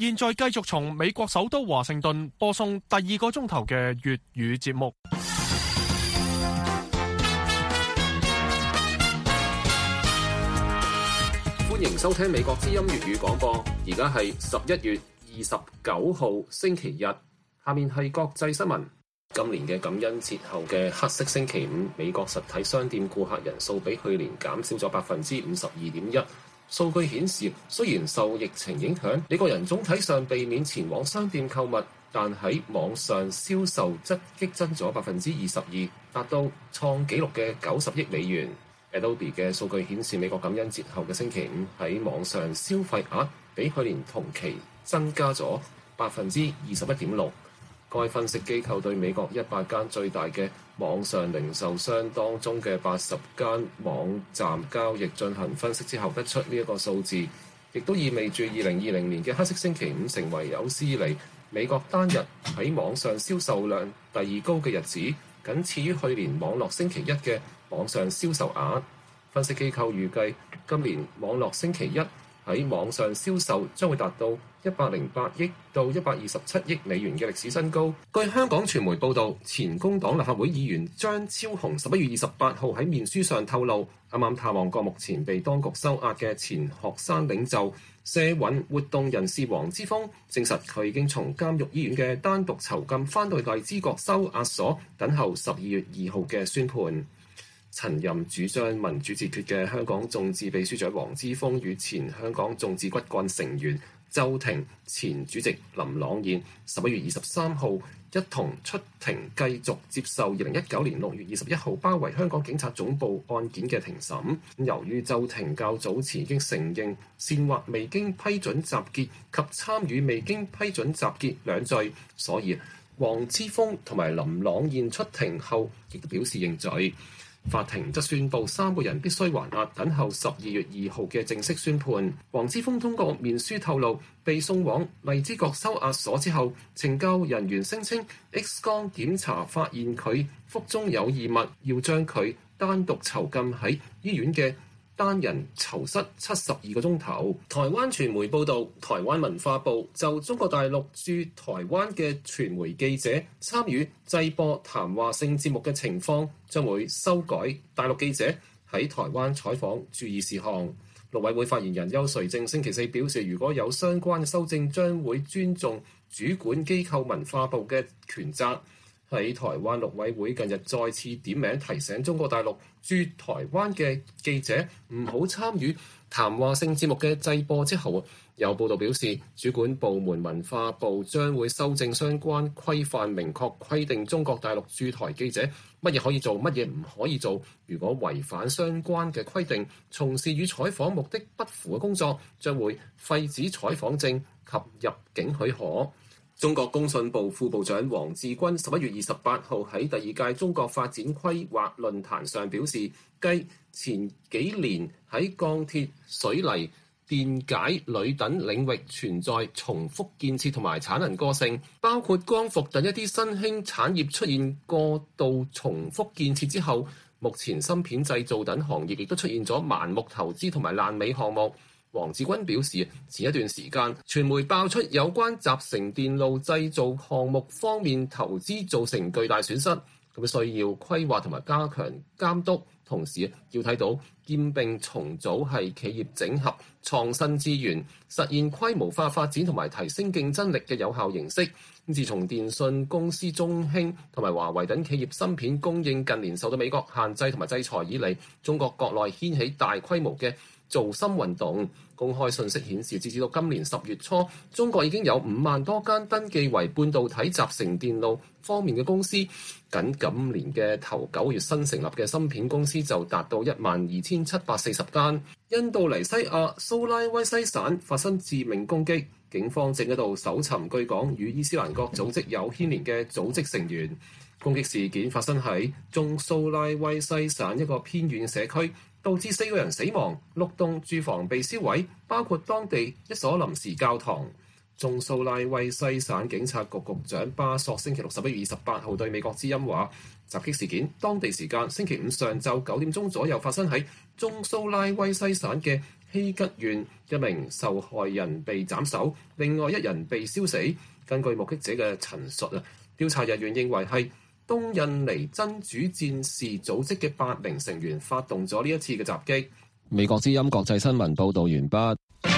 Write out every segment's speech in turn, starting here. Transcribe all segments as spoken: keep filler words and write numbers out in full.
現在繼續從美國首都華盛頓播送第二個鐘頭嘅粵語節目。 歡迎收聽美國之音粵語廣播，而家係十一月二十九號星期日。下面係國際新聞。今年嘅感恩節後嘅黑色星期五，美國實體商店顧客人數比去年減少咗百分之五十二點一。數據顯示，雖然受疫情影響，美國人總體上避免前往商店購物，但喺網上銷售則激增咗百分之二十二，達到創紀錄嘅九十億美元。Adobe 嘅數據顯示，美國感恩節後嘅星期五喺網上消費額比去年同期增加咗百分之二十一點六。該分析機構對美國一百間最大嘅網上零售商當中嘅八十間網站交易進行分析之後得出呢一個數字，亦都意味住二零二零年嘅黑色星期五成為有史以嚟美國單日喺網上銷售量第二高嘅日子，僅次於去年網絡星期一嘅網上銷售額。分析機構預計今年網絡星期一喺網上銷售將會達到一百零八億到一百二十七億美元嘅歷史新高。據香港傳媒報導，前工黨立法會議員張超雄十一月二十八號喺面書上透露，啱啱探望過目前被當局收押嘅前學生領袖社運活動人士黃之鋒，證實佢已經從監獄醫院嘅單獨囚禁翻到荔枝角收押所，等候十二月二號嘅宣判。曾任主張民主自決嘅香港眾志秘書長黃之鋒與前香港眾志骨幹成員周庭前主席林朗彥十一月二十三號一同出庭繼續接受二零一九年六月二十一號包圍香港警察總部案件嘅庭審。由於周庭較早前已經承認煽惑未經批准集結及參與未經批准集結兩罪，所以黃之鋒同埋林朗彥出庭後亦都表示認罪。法庭則宣布三個人必須還押，等候十二月二號嘅正式宣判。黃之鋒通過面書透露，被送往荔枝角收押所之後，懲教人員聲稱 X 光檢查發現佢腹中有異物，要將佢單獨囚禁喺醫院嘅單人囚室七十二個鐘頭。台灣傳媒報導，台灣文化部就中國大陸駐台灣嘅傳媒記者參與製播談話性節目嘅情況，將會修改大陸記者喺台灣採訪注意事項。陸委會發言人邱垂正星期四表示，如果有相關嘅修正，將會尊重主管機構文化部嘅權責。喺台灣陸委會近日再次點名提醒中國大陸駐台灣嘅記者唔好參與談話性節目嘅製播之後，有報道表示，主管部門文化部將會修正相關規範，明確規定中國大陸駐台記者乜嘢可以做，乜嘢唔可以做。如果違反相關嘅規定，從事與採訪目的不符嘅工作，將會廢止採訪證及入境許可。中國工信部副部長王志軍十一月二十八號喺第二屆中國發展規劃論壇上表示，繼前幾年喺鋼鐵、水泥、電解、鋁等領域存在重複建設同埋產能過剩，包括光伏等一啲新興產業出現過度重複建設之後，目前芯片製造等行業亦都出現咗盲目投資同埋爛尾項目。王志軍表示，前一段時間傳媒爆出有關集成電路製造項目方面投資造成巨大損失，咁需要規劃同埋加強監督，同時要睇到兼併重組係企業整合創新資源，實現規模化發展同埋提升競爭力嘅有效形式。自從電信公司中興同埋華為等企業芯片供應近年受到美國限制同埋制裁以嚟，中國國內掀起大規模嘅造芯運動。公開信息顯示，截至到今年十月初，中國已經有五萬多間登記為半導體集成電路方面嘅公司。僅今年嘅頭九月新成立嘅芯片公司就達到一萬二千七百四十間。印度尼西亞蘇拉威西省發生致命攻擊，警方正喺度搜尋據講與伊斯蘭國組織有牽連嘅組織成員。攻擊事件發生喺中蘇拉威西省一個偏遠社區，導致四個人死亡，六棟住房被燒毀，包括當地一所臨時教堂。中蘇拉威西省警察局局長巴索星期六十一月二十八號對美國之音話，襲擊事件當地時間星期五上晝九點鐘左右發生喺中蘇拉威西省嘅希吉縣一名受害人被斬首，另外一人被燒死。根據目擊者嘅陳述啊，調查人員認為係東印尼真主戰士組織嘅八名成員發動咗呢一次嘅襲擊。 美國之音國際新聞報導完畢。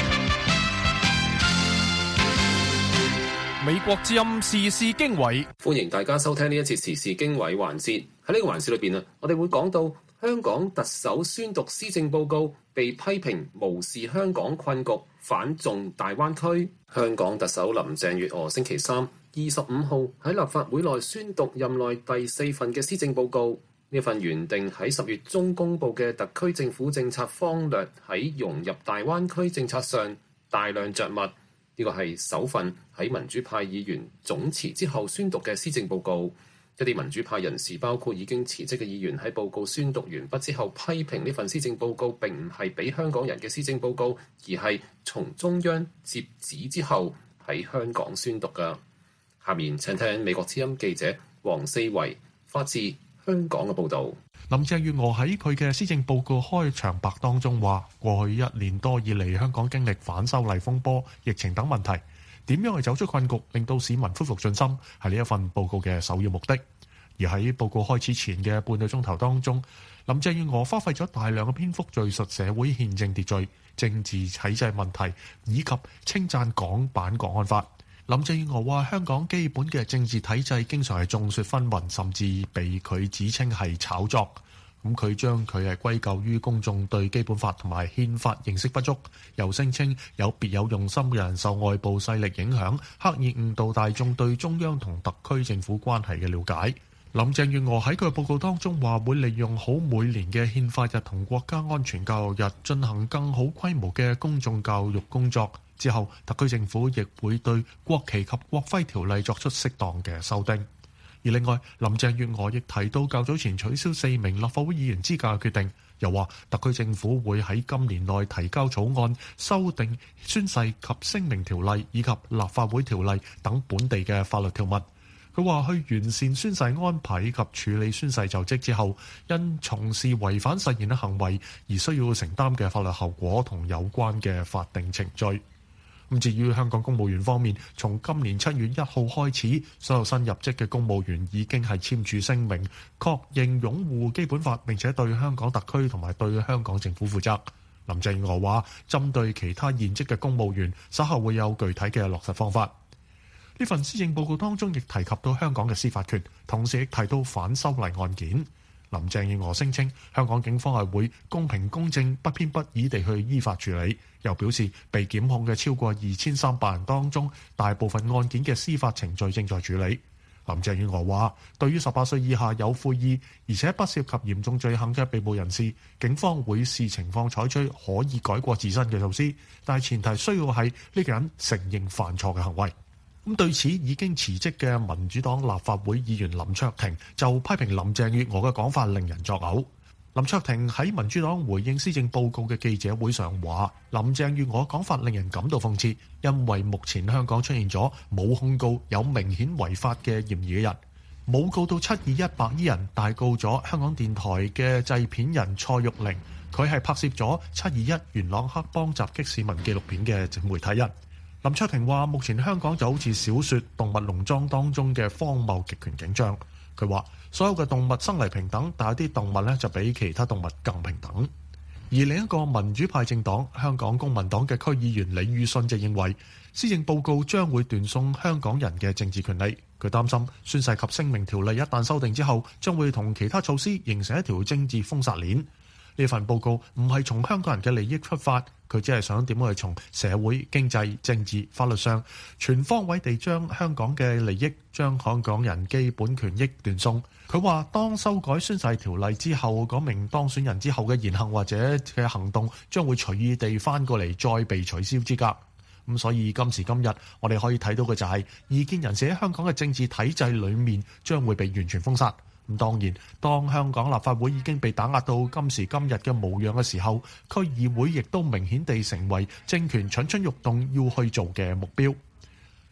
美國之音時事經緯， 歡迎大家收聽呢一次時事經緯環節。喺呢個環節裏邊啊，我哋會講到香港特首宣讀施政報告，被批評無視香港困局，反中大灣區。香港特首林鄭月娥星期三二十五號喺立法會內宣讀任內第四份嘅施政報告。呢份原定喺十月中公布嘅特區政府政策方略，喺融入大灣區政策上大量着墨。呢個係首份喺民主派議員總辭之後宣讀嘅施政報告。一啲民主派人士，包括已經辭職嘅議員，喺報告宣讀完畢之後批評呢份施政報告並唔係俾香港人嘅施政報告，而係從中央接旨之後喺香港宣讀㗎。下面請聽美國之音記者黃四維發自香港嘅報導。 林鄭月娥喺佢嘅施政報告開場白當中話：過去一年多以嚟，香港經歷反修例風波、疫情等問題，點樣去走出困局，令到市民恢復信心，係呢一份報告嘅首要目的。而喺報告開始前嘅半個鐘頭當中，林鄭月娥花費咗大量嘅篇幅敘述社會憲政秩序、政治體制問題，以及稱讚港版國安法。林鄭月娥話：香港基本嘅政治體制經常係眾說紛紜，甚至被佢指稱係炒作。咁佢將佢係歸咎於公眾對基本法同埋憲法認識不足，又聲稱有別有用心嘅人受外部勢力影響，刻意誤導大眾對中央同特區政府關係嘅了解。林鄭月娥喺佢嘅報告當中話，會利用好每年嘅憲法日同國家安全教育日進行更好規模嘅公眾教育工作。之後，特區政府亦會對國旗及國徽條例作出適當嘅修訂。而另外，林鄭月娥亦提到較早前取消四名立法會議員資格嘅決定，又話特區政府會喺今年內提交草案，修訂宣誓及聲明條例以及立法會條例等本地嘅法律條文。佢話去完善宣誓安排以及處理宣誓就職之後，因從事違反誓言嘅行為而需要承擔嘅法律後果同有關嘅法定程序。咁至於香港公務員方面，從今年七月一號開始，所有新入職嘅公務員已經係簽署聲明，確認擁護基本法，並且對香港特區同埋對香港政府負責。林鄭月娥話：針對其他現職嘅公務員，稍後會有具體嘅落實方法。呢份施政報告當中亦提及到香港嘅司法權，同時亦提到反修例案件。林鄭月娥聲稱香港警方係會公平公正、不偏不倚地去依法處理，又表示被檢控嘅超過二千三百人當中，大部分案件嘅司法程序正在處理。林鄭月娥話：對於十八歲以下有悔意而且不涉及嚴重罪行嘅被捕人士，警方會視情況採取可以改過自身嘅措施，但係前提需要係呢個人承認犯錯嘅行為。咁對此已經辭職嘅民主黨立法會議員林卓廷就批評林鄭月娥嘅講法令人作嘔。林卓廷喺民主黨回應施政報告嘅記者會上話：林鄭月娥講法令人感到諷刺，因為目前香港出現咗冇控告有明顯違法嘅嫌疑嘅人，冇告到七二一白衣人，大告咗香港電台嘅製片人蔡玉玲，佢係拍攝咗七二一元朗黑幫襲擊市民紀錄片嘅媒體人。林卓廷話：目前香港就好似小說《動物農莊》當中嘅荒謬極權景象。佢話所有嘅動物生嚟平等，但係啲動物咧就比其他動物更平等。而另一個民主派政黨香港公民黨嘅區議員李宇信就認為，施政報告將會斷送香港人嘅政治權利。佢擔心宣誓及聲明條例一旦修訂之後，將會同其他措施形成一條政治封殺鏈。呢份報告唔係從香港人嘅利益出發，佢只係想點樣去從社會、經濟、政治、法律上全方位地將香港嘅利益、將香港人基本權益斷送。佢話：當修改宣誓條例之後，嗰名當選人之後嘅言行或者嘅行動將會隨意地翻過嚟，再被取消資格。咁所以今時今日，我哋可以睇到嘅就係異見人士喺香港嘅政治體制裡面將會被完全封殺。咁當然，當香港立法會已經被打壓到今時今日嘅模樣嘅時候，區議會亦都明顯地成為政權蠢蠢欲動要去做嘅目標。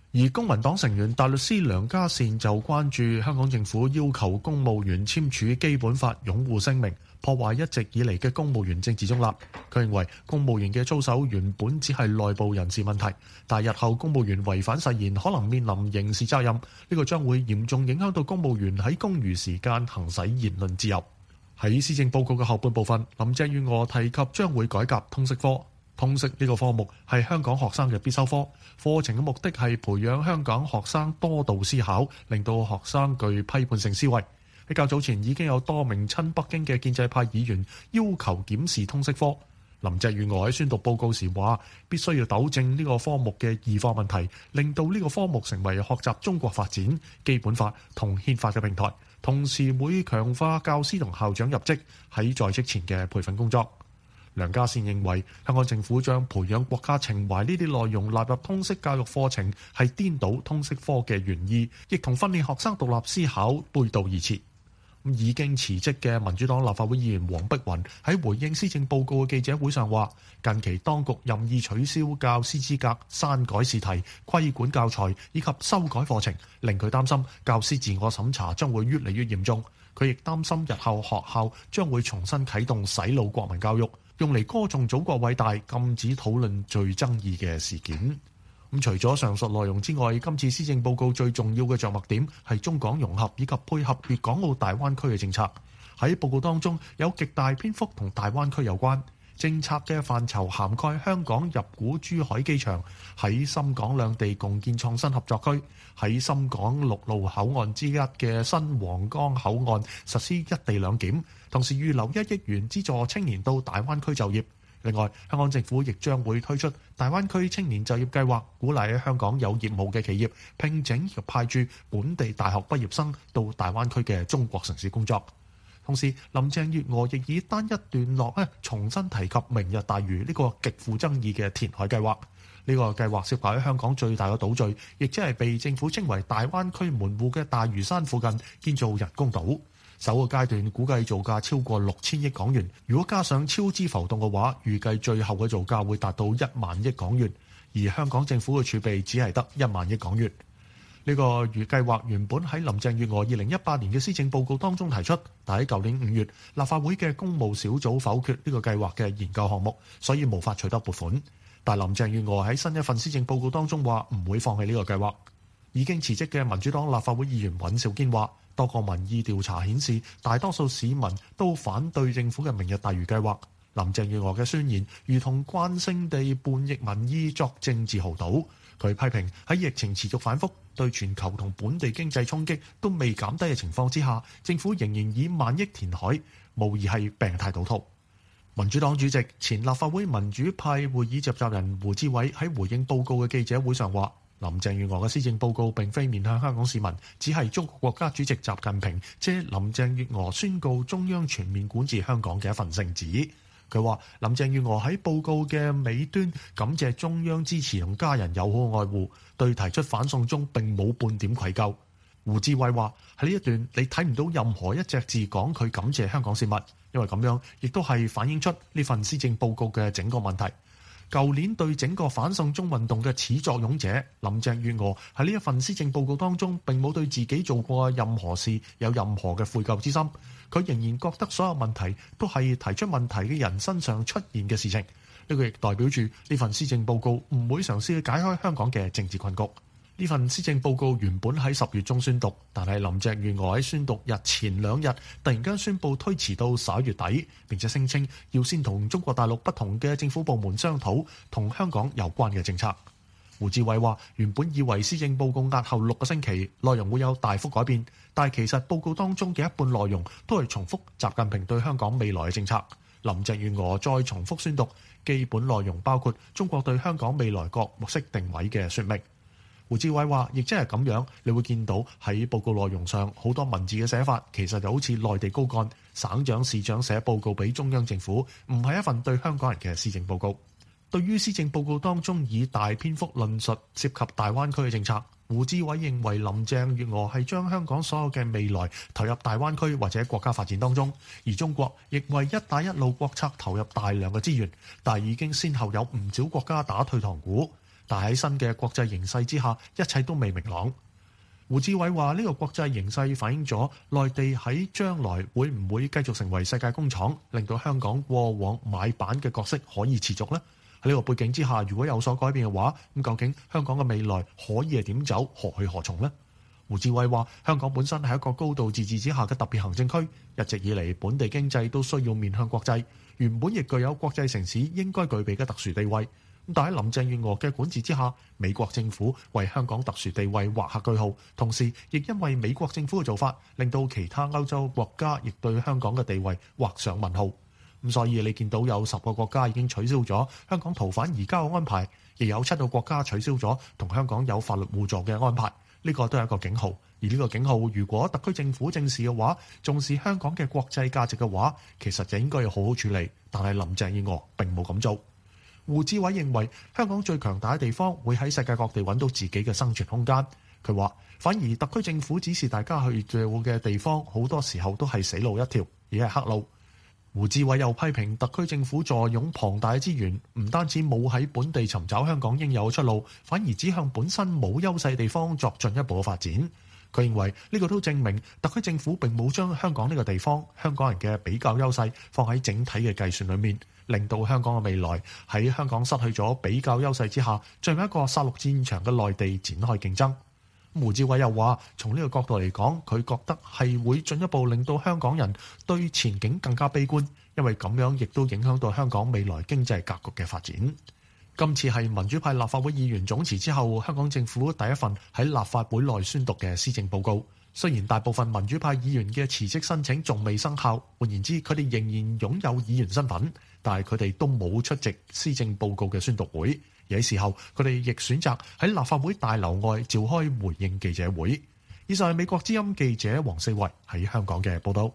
而公民黨成員大律師梁家善就關注香港政府要求公務員簽署基本法擁護聲明，破壞一直以嚟嘅公務員政治中立。佢認為公務員嘅操守原本只係內部人事問題，但日後公務員違反誓言可能面臨刑事責任，呢個將會嚴重影響到公務員喺公餘時間行使言論自由。喺施政報告嘅後半部分，林鄭月娥提及將會改革通識科。通識呢個科目係香港學生嘅必修科，課程嘅目的係培養香港學生多道思考，令到學生具批判性思維。喺較早前已經有多名親北京嘅建制派議員要求檢視通識科。林鄭月娥喺宣讀報告時話，必須要糾正呢個科目嘅異化問題，令到呢個科目成為學習中國發展、基本法同憲法嘅平台，同時會強化教師同校長入職喺在職前嘅培訓工作。梁家善認為，香港政府將培養國家情懷呢啲內容納入通識教育課程，係顛倒通識科嘅原意，亦同訓練學生獨立思考背道而馳。已經辭職嘅民主黨立法會議員黃碧雲喺回應施政報告嘅記者會上話，近期當局任意取消教師資格、刪改試題、規管教材以及修改課程，令佢擔心教師自我審查將會越嚟越嚴重。佢亦擔心日後學校將會重新啟動洗腦國民教育，用嚟歌頌祖國偉大，禁止討論最爭議嘅事件。咁除咗上述內容之外，今次施政報告最重要嘅着墨點係中港融合以及配合粵港澳大灣區嘅政策。喺報告當中有極大篇幅同大灣區有關，政策嘅範疇涵蓋香港入股珠海機場，喺深港兩地共建創新合作區，喺深港陸路口岸之一嘅新皇崗口岸實施一地兩檢，同時預留一億元資助青年到大灣區就業。另外，香港政府亦將會推出大灣區青年就業計劃，鼓勵喺香港有業務嘅企業聘請及派駐本地大學畢業生到大灣區嘅中國城市工作。同時，林鄭月娥亦以單一段落咧重新提及明日大嶼呢個極富爭議嘅填海計劃。呢個計劃涉及喺香港最大嘅島嶼，亦即係被政府稱為大灣區門戶嘅大嶼山附近建造人工島。首個階段估計造價超過六千億港元，如果加上超支浮動嘅話，預計最後嘅造價會達到一萬億港元。而香港政府嘅儲備只係得一萬億港元。呢個預計劃原本喺林鄭月娥二零一八年嘅施政報告當中提出，但喺舊年五月立法會嘅公務小組否決呢個計劃嘅研究項目，所以無法取得撥款。但林鄭月娥喺新一份施政報告當中話唔會放棄呢個計劃。已經辭職嘅民主黨立法會議員尹兆堅話，多個民意調查顯示，大多數市民都反對政府嘅明日大嶼計劃。林鄭月娥嘅宣言如同慣性地叛逆民意作政治豪賭。佢批評喺疫情持續反覆、對全球同本地經濟衝擊都未減低嘅情況之下，政府仍然以萬億填海，無疑係病態賭徒。民主黨主席、前立法會民主派會議召集人胡志偉喺回應報告嘅記者會上話，林鄭月娥嘅施政報告並非面向香港市民，只係中國國家主席習近平借林鄭月娥宣告中央全面管治香港嘅一份聖旨。佢話林鄭月娥喺報告嘅尾端感謝中央支持同家人友好愛護，對提出反送中並冇半點愧疚。胡志偉話喺呢一段你睇唔到任何一隻字講佢感謝香港市民，因為咁樣亦都係反映出呢份施政報告嘅整個問題。舊年對整個反送中運動嘅始作俑者林鄭月娥喺呢一份施政報告當中並冇對自己做過任何事有任何嘅悔疚之心，佢仍然覺得所有問題都係提出問題嘅人身上出現嘅事情。呢個亦代表住呢份施政報告唔會嘗試去解開香港嘅政治困局。呢份施政報告原本喺十月中宣讀，但係林鄭月娥喺宣讀日前兩日突然間宣布推遲到十一月底，並且聲稱要先同中國大陸不同嘅政府部門商討同香港有關嘅政策。胡志偉話：原本以為施政報告押後六個星期，內容會有大幅改變，但係其實報告當中嘅一半內容都係重複習近平對香港未來嘅政策。林鄭月娥再重複宣讀基本內容，包括中國對香港未來各目色定位嘅說明。胡志偉話：亦即係咁樣，你會見到喺報告內容上好多文字嘅寫法，其實就好似內地高幹、省長、市長寫報告俾中央政府，唔係一份對香港人嘅施政報告。對於施政報告當中以大篇幅論述涉及大灣區嘅政策，胡志偉認為林鄭月娥係將香港所有嘅未來投入大灣區或者國家發展當中，而中國亦為一帶一路國策投入大量嘅資源，但已經先後有唔少國家打退堂鼓。 但喺新嘅國際形勢之下，一切都未明朗。胡志偉話：呢個國際形勢反映咗內地喺將來會唔會繼續成為世界工廠，令到香港過往買板嘅角色可以持續呢？喺呢個背景之下，如果有所改變嘅話，咁究竟香港嘅未來可以係點走，何去何從呢？胡志偉話：香港本身係一個高度自治之下嘅特別行政區，一直以嚟本地經濟都需要面向國際，原本亦具有國際城市應該具備嘅特殊地位。但喺林鄭月娥嘅管治之下，美國政府為香港特殊地位畫下句號，同時亦因為美國政府嘅做法，令到其他歐洲國家亦對香港嘅地位畫上問號。咁所以你見到有十個國家已經取消咗香港逃犯移交嘅安排，亦有七個國家取消咗同香港有法律互助嘅安排。呢個都係一個警號，而呢個警號如果特區政府正視嘅話，重視香港嘅國際價值嘅話，其實就應該要好好處理。但係林鄭月娥並冇咁做。胡志偉認為香港最強大嘅地方會喺世界各地揾到自己嘅生存空間。佢話反而特區政府指示大家去做嘅地方，好多時候都係死路一條，而係黑路。胡志偉又批評特區政府坐擁龐大嘅資源，唔單止冇喺本地尋找香港應有嘅出路，反而只向本身冇優勢地方作進一步嘅發展。佢認為呢個都證明特區政府並冇將香港呢個地方香港人嘅比較優勢放喺整體嘅計算裏面，令到香港嘅未來喺香港失去咗比較優勢之下，進入一個殺戮戰場嘅內地展開競爭。胡志偉又話：從呢個角度嚟講，佢覺得係會進一步令到香港人對前景更加悲觀，因為咁樣亦都影響到香港未來經濟格局嘅發展。今次係民主派立法會議員總辭之後，香港政府第一份喺立法會內宣讀嘅施政報告。雖然大部分民主派議員嘅辭職申請仲未生效，換言之，佢哋仍然擁有議員身份，但係佢哋都冇出席施政報告嘅宣讀會。而喺事後，佢哋亦選擇喺立法會大樓外召開回應記者會。以上係美國之音記者黃四維喺香港嘅報道。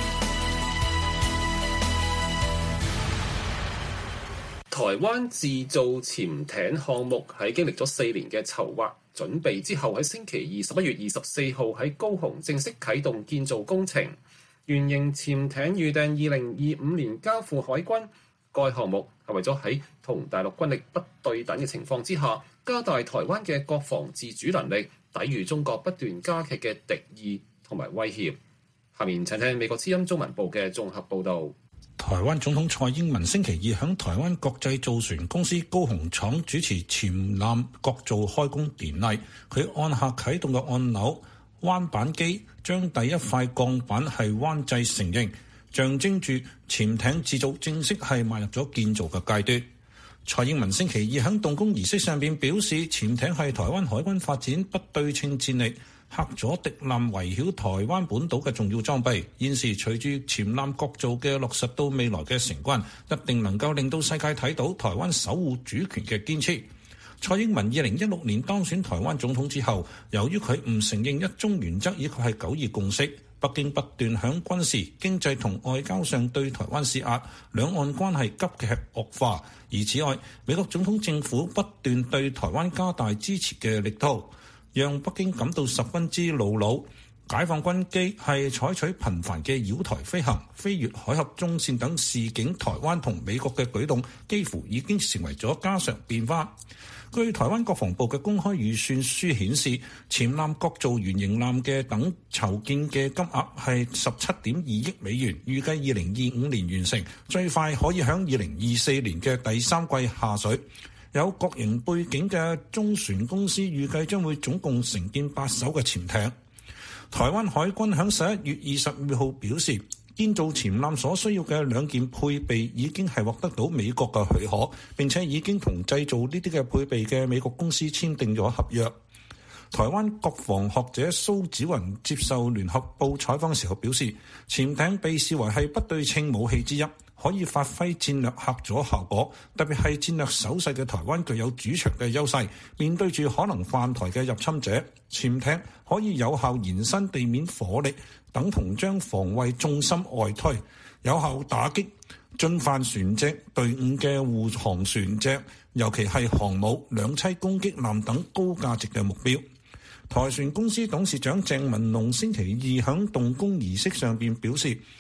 台灣自造潛艇項目喺經歷咗四年嘅籌劃準備之後，喺星期二十一月二十四號喺高雄正式啟動建造工程。原型潛艇預訂二零二五年交付海軍。該項目係為咗喺同大陸軍力不對等嘅情況之下，加大台灣嘅國防自主能力，抵禦中國不斷加劇嘅敵意同埋威脅。下面請聽美國之音中文部嘅綜合報導。 台灣總統蔡英文星期二響台灣國際造船公司高雄廠主持潛艦國造開工典禮，佢按下啟動嘅按鈕，彎板機將第一塊鋼板係彎製成型，象徵住潛艇製造正式係邁入咗建造嘅階段。蔡英文星期二喺動工儀式上邊表示，潛艇係台灣海軍發展不對稱戰力、嚇阻敵艦圍繞台灣本島嘅重要裝備。現時隨住潛艦國造嘅落實到未來嘅成軍，一定能夠令到世界睇到台灣守護主權嘅堅持。蔡英文二零一六年當選台灣總統之後，由於佢唔承認一中原則以及係九二共識，北京不斷響軍事、經濟同外交上對台灣施壓，兩岸關係急劇惡化。而此外，美國總統政府不斷對台灣加大支持嘅力度，讓北京感到十分之惱怒。解放軍機係採取頻繁嘅繞台飛行、飛越海峽中線等示警台灣同美國嘅舉動，幾乎已經成為咗家常便飯。據台灣國防部嘅公開預算書顯示，潛艦國造原型艦嘅等籌建嘅金額係十七點二億美元，預計二零二五年完成，最快可以喺二零二四年嘅第三季下水。有國營背景嘅中船公司預計將會總共承建八艘嘅潛艇。台灣海軍喺十一月二十二號表示，建造潛艦所需要嘅兩件配備已經係獲得到美國嘅許可，並且已經同製造呢啲嘅配備嘅美國公司簽訂咗合約。台灣國防學者蘇紫雲接受聯合報採訪嘅時候表示，潛艇被視為係不對稱武器之一，可以發揮戰略嚇阻效果，特別係戰略守勢嘅台灣具有主場嘅優勢，面對住可能犯台嘅入侵者，潛艇可以有效延伸地面火力，等同將防衛重心外推，有效打擊進犯船隻隊伍嘅護航船隻，尤其係航母、兩棲攻擊艦等高價值嘅目標。台船公司董事長鄭文龍星期二響動工儀式上邊表示，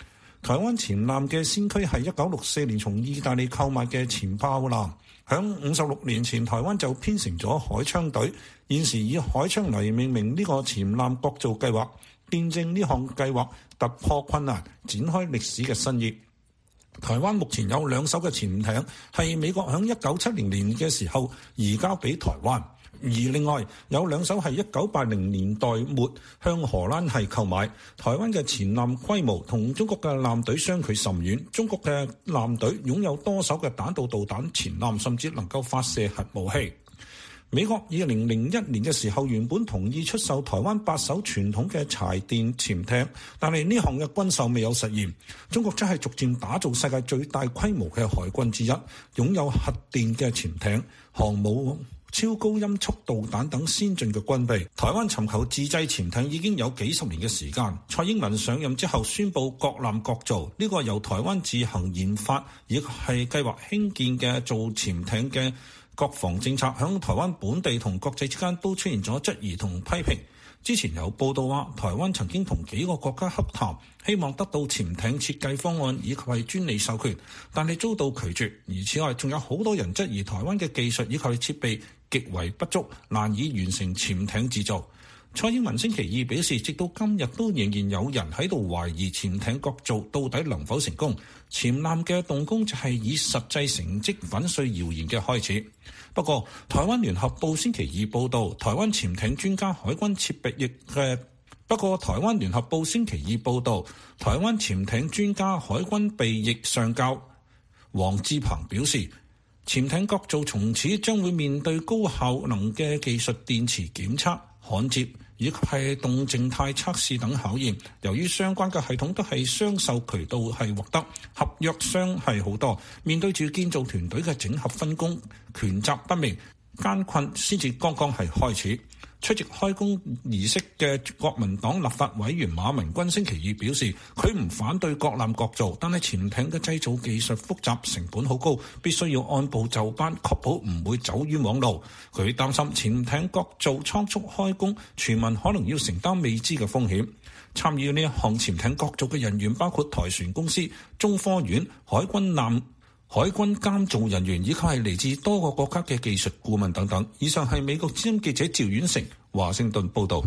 台灣潛艦嘅先驅係一九六四年從意大利購買嘅潛炮艦。響五十六年前，台灣就編成咗海槍隊，現時以海槍嚟命名呢個潛艦國造計劃，見證呢項計劃突破困難，展開歷史嘅新頁。台灣目前有兩艘嘅潛艇，係美國響一九七零年嘅時候移交俾台灣，而另外有兩艘係一九八零年代末向荷蘭係購買。台灣嘅潛艦規模同中國嘅艦隊相距甚遠，中國嘅艦隊擁有多艘嘅彈道導彈潛艦，甚至能夠發射核武器。美國二零零一年嘅時候原本同意出售台灣八艘傳統嘅柴電潛艇，但係呢項嘅軍售未有實現。中國則係逐漸打造世界最大規模嘅海軍之一，擁有核電嘅潛艇、航母、超高音速導彈等先進嘅軍備。台灣尋求自製潛艇已經有幾十年嘅時間。蔡英文上任之後宣布國艦國造，呢個由台灣自行研發，亦係計劃興建嘅造潛艇嘅國防政策，響台灣本地同國際之間都出現咗質疑同批評。之前有報道話，台灣曾經同幾個國家洽談，希望得到潛艇設計方案以及係專利授權，但係遭到拒絕。而此外，仲有好多人質疑台灣嘅技術以及係設備極為不足，難以完成潛艇製造。蔡英文星期二表示，直到今日都仍然有人喺度懷疑潛艇國造到底能否成功。潛艦嘅動工就係以實際成績粉碎謠言嘅開始。不過，台灣聯合報星期二報導，台灣潛艇專家海軍設備役嘅不過，台灣聯合報星期二報導，台灣潛艇專家海軍備役上校黃志鵬表示，潛艇國造從此將會面對高效能嘅技術電池檢測、焊接以及係動靜態測試等考驗。由於相關嘅系統都係雙售渠道係獲得，合約商係好多，面對住建造團隊嘅整合分工、權責不明、艱困，先至剛剛係開始。出席開工儀式嘅國民黨立法委員馬文君星期二表示，佢唔反對國艦國造，但係潛艇嘅製造技術複雜，成本好高，必須要按部就班，確保唔會走冤枉路。佢擔心潛艇國造倉促開工，全民可能要承擔未知嘅風險。參與呢一項潛艇國造嘅人員包括台船公司、中科院、海軍艦海軍監造人員以及係嚟自多個國家嘅技術顧問等等。以上係美國之音記者趙遠成華盛頓報道。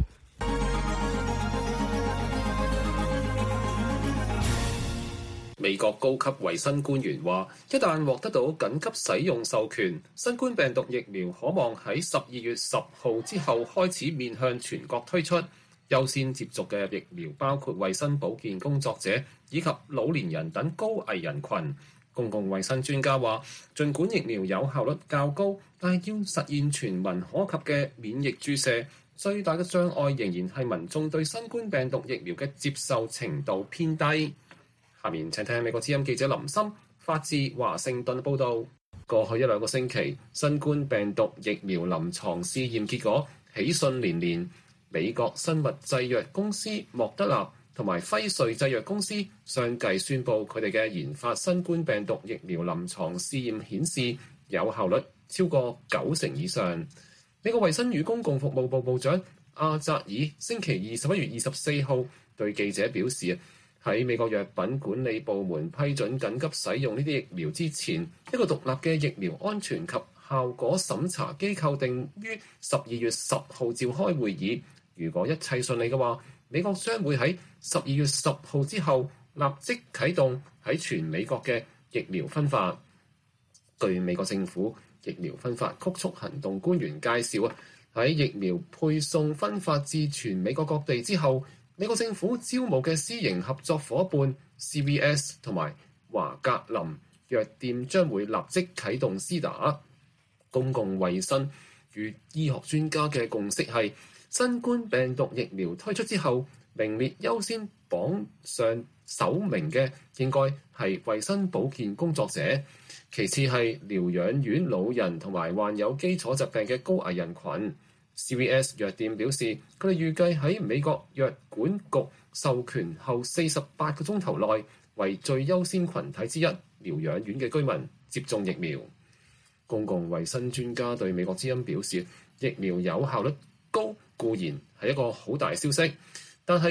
美國高級衛生官員話，一旦獲得到緊急使用授權，新冠病毒疫苗可望喺十二月十號之後開始面向全國推出。優先接種嘅疫苗包括衛生保健工作者以及老年人等高危人群。公共衛生專家話，儘管疫苗有效率較高，但係要實現全民可及嘅免疫注射，最大嘅障礙仍然係民眾對新冠病毒疫苗嘅接受程度偏低。下面請聽美國之音記者林森發自華盛頓報導。過去一兩個星期，新冠病毒疫苗臨床試驗結果喜訊連連。美國生物製藥公司莫德納同埋輝瑞製藥公司相繼宣布，佢哋嘅研發新冠病毒疫苗臨床試驗顯示有效率超過九成以上。美國衛生與公共服務部部長阿扎爾星期二十一月二十四號對記者表示，喺美國藥品管理部門批准緊急使用呢啲疫苗之前，一個獨立嘅疫苗安全及效果審查機構定於十二月十號召開會議。如果一切順利嘅話，美國將會喺十二月十號之後立即啟動喺全美國嘅疫苗分發。據美國政府疫苗分發曲速行動官員介紹啊，喺疫苗配送分發至全美國各地之後，美國政府招募嘅私營合作伙伴 C V S 同埋華格林藥店將會立即啟動施打。公共衛生與醫學專家嘅共識係，新冠病毒疫苗推出之後，名列優先榜上首名嘅應該係衛生保健工作者，其次係療養院老人同埋患有基礎疾病嘅高危人群。C V S 藥店表示，佢哋預計喺美國藥管局授權後四十八個鐘頭內，為最優先群體之一療養院嘅居民接種疫苗。公共衛生專家對美國之音表示，疫苗有效率高固然係一個好大消息，但係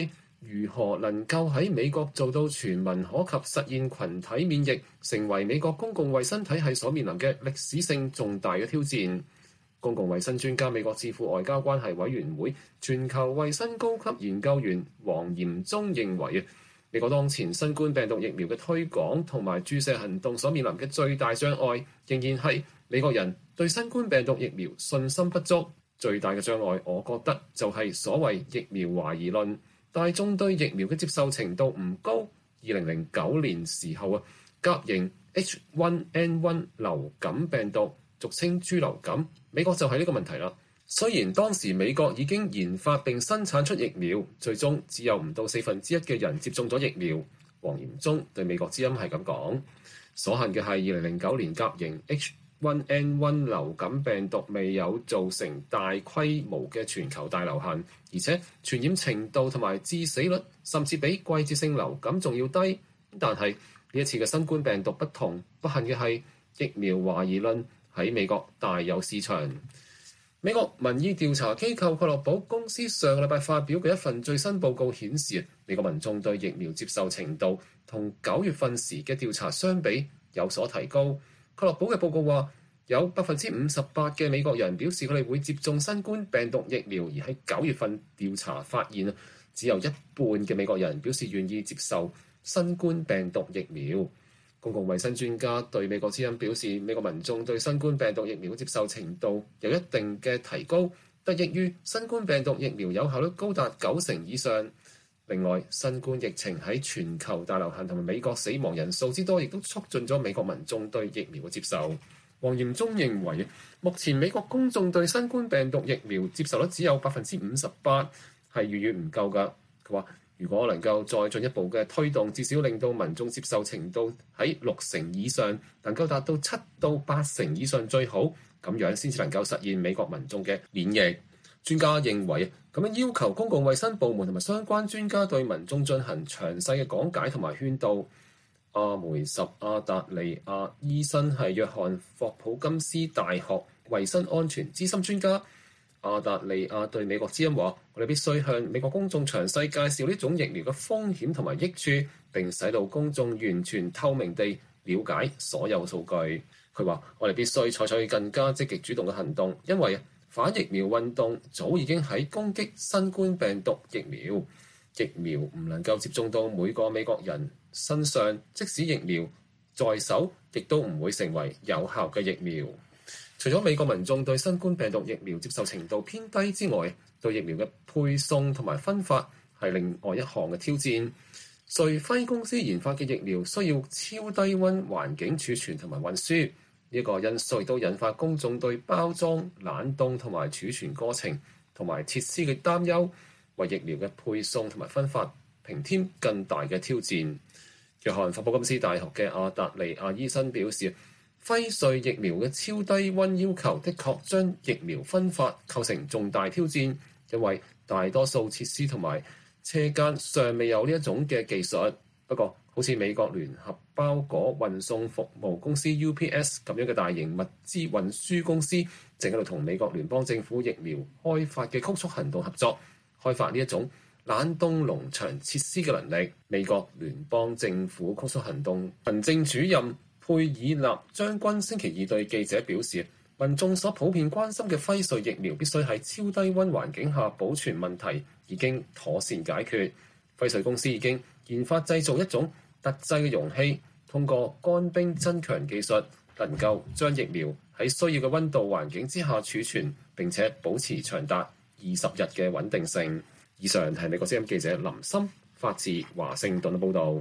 如何能夠喺美國做到全民可及，實現群體免疫，成為美國公共衛生體系所面臨嘅歷史性重大嘅挑戰。公共衛生專家、美國智庫外交關係委員會全球衛生高級研究員黃嚴忠認為，美國當前新冠病毒疫苗嘅推廣同埋注射行動所面臨嘅最大障礙，仍然係美國人對新冠病毒疫苗信心不足。最大嘅障礙，我覺得就係所謂疫苗懷疑論。大眾對疫苗嘅接受程度唔高。二零零九年時候啊，甲型 H 一 N 一 流感病毒，俗稱豬流感，美國就係呢個問題啦。雖然當時美國已經研發並生產出疫苗，最終只有唔到四分之一嘅人接種咗疫苗。黃嚴忠對美國之音係咁講，所幸嘅係二零零九年甲型 H 一 N 一 流感病毒未有造成大規模嘅全球大流行，而且傳染程度同埋致死率甚至比季節性流感仲要低。但係呢一次嘅新冠病毒不同，不幸嘅係疫苗懷疑論喺美國大有市場。美國民意調查機構蓋洛普公司上個禮拜發表嘅一份最新報告顯示，美國民眾對疫苗接受程度同九月份時嘅調查相比有所提高。蓋洛普嘅報告話，有百分之五十八嘅美國人表示佢哋會接種新冠病毒疫苗，而喺九月份調查發現，只有一半嘅美國人表示願意接受新冠病毒疫苗。公共衛生專家對美國之音表示，美國民眾對新冠病毒疫苗嘅接受程度有一定嘅提高，得益於新冠病毒疫苗有效率高達九成以上。另外，新冠疫情喺全球大流行同埋美國死亡人數之多，亦都促進咗美國民眾對疫苗嘅接受。黃嚴忠認為，目前美國公眾對新冠病毒疫苗接受率只有百分之五十八，係遠遠唔夠㗎。佢話，如果能夠再進一步嘅推動，至少令到民眾接受程度喺六成以上，能夠達到七到八成以上最好，咁樣先至能夠實現美國民眾嘅免疫。專家認為，咁樣要求公共衛生部門同埋相關專家對民眾進行詳細嘅講解同埋勸導。阿梅什阿達利亞醫生係約翰霍普金斯大學衛生安全資深專家。阿達利亞對美國之音話：我哋必須向美國公眾詳細介紹呢種疫苗嘅風險同埋益處，並使到公眾完全透明地了解所有數據。佢話：我哋必須採取更加積極主動嘅行動，因為反疫苗運動早已經喺攻擊新冠病毒疫苗。疫苗唔能夠接種到每個美國人身上，即使疫苗在手，亦都唔會成為有效嘅疫苗。除咗美國民眾對新冠病毒疫苗接受程度偏低之外，對疫苗嘅配送同埋分發係另外一項嘅挑戰。瑞輝公司研發嘅疫苗需要超低溫環境儲存同埋運輸，呢個因素亦都引發公眾對包裝、冷凍同埋儲存過程同埋設施嘅擔憂，為疫苗嘅配送同埋分發平添更大嘅挑戰。約翰霍普金斯大學嘅阿達利亞醫生表示，輝瑞疫苗嘅超低溫要求的確將疫苗分發構成重大挑戰，因為大多數設施同埋車間尚未有呢一種嘅技術。不過，好似美國聯合包裹運送服務公司 U P S 咁樣嘅大型物資運輸公司，正喺度同美國聯邦政府疫苗開發嘅曲速行動合作，開發呢一種冷凍農場設施嘅能力。美國聯邦政府曲速行動行政主任佩爾納將軍星期二對記者表示，民眾所普遍關心嘅輝瑞疫苗必須喺超低溫環境下保存問題已經妥善解決。輝瑞公司已經研發製造一種特製嘅容器，通過乾冰增強技術，能夠將疫苗喺需要嘅溫度環境之下儲存，並且保持長達二十日嘅穩定性。以上係美國之音記者林森發自華盛頓嘅報導。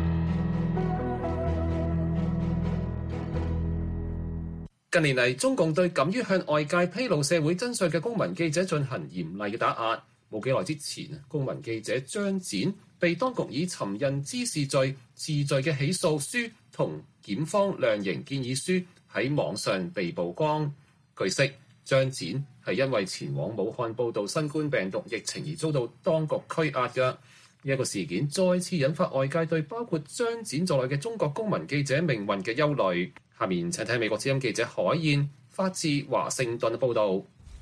近年嚟，中共對敢於向外界披露社會真相嘅公民記者進行嚴厲嘅打壓。冇幾耐之前，公民記者張展被當局以尋釁滋事罪治罪嘅起訴書同檢方量刑建議書喺網上被曝光。據悉，張展係因為前往武漢報導新冠病毒疫情而遭到當局拘押嘅。呢一個事件再次引發外界對包括張展在內嘅中國公民記者命運嘅憂慮。下面請睇美國之音記者海燕發自華盛頓嘅報導。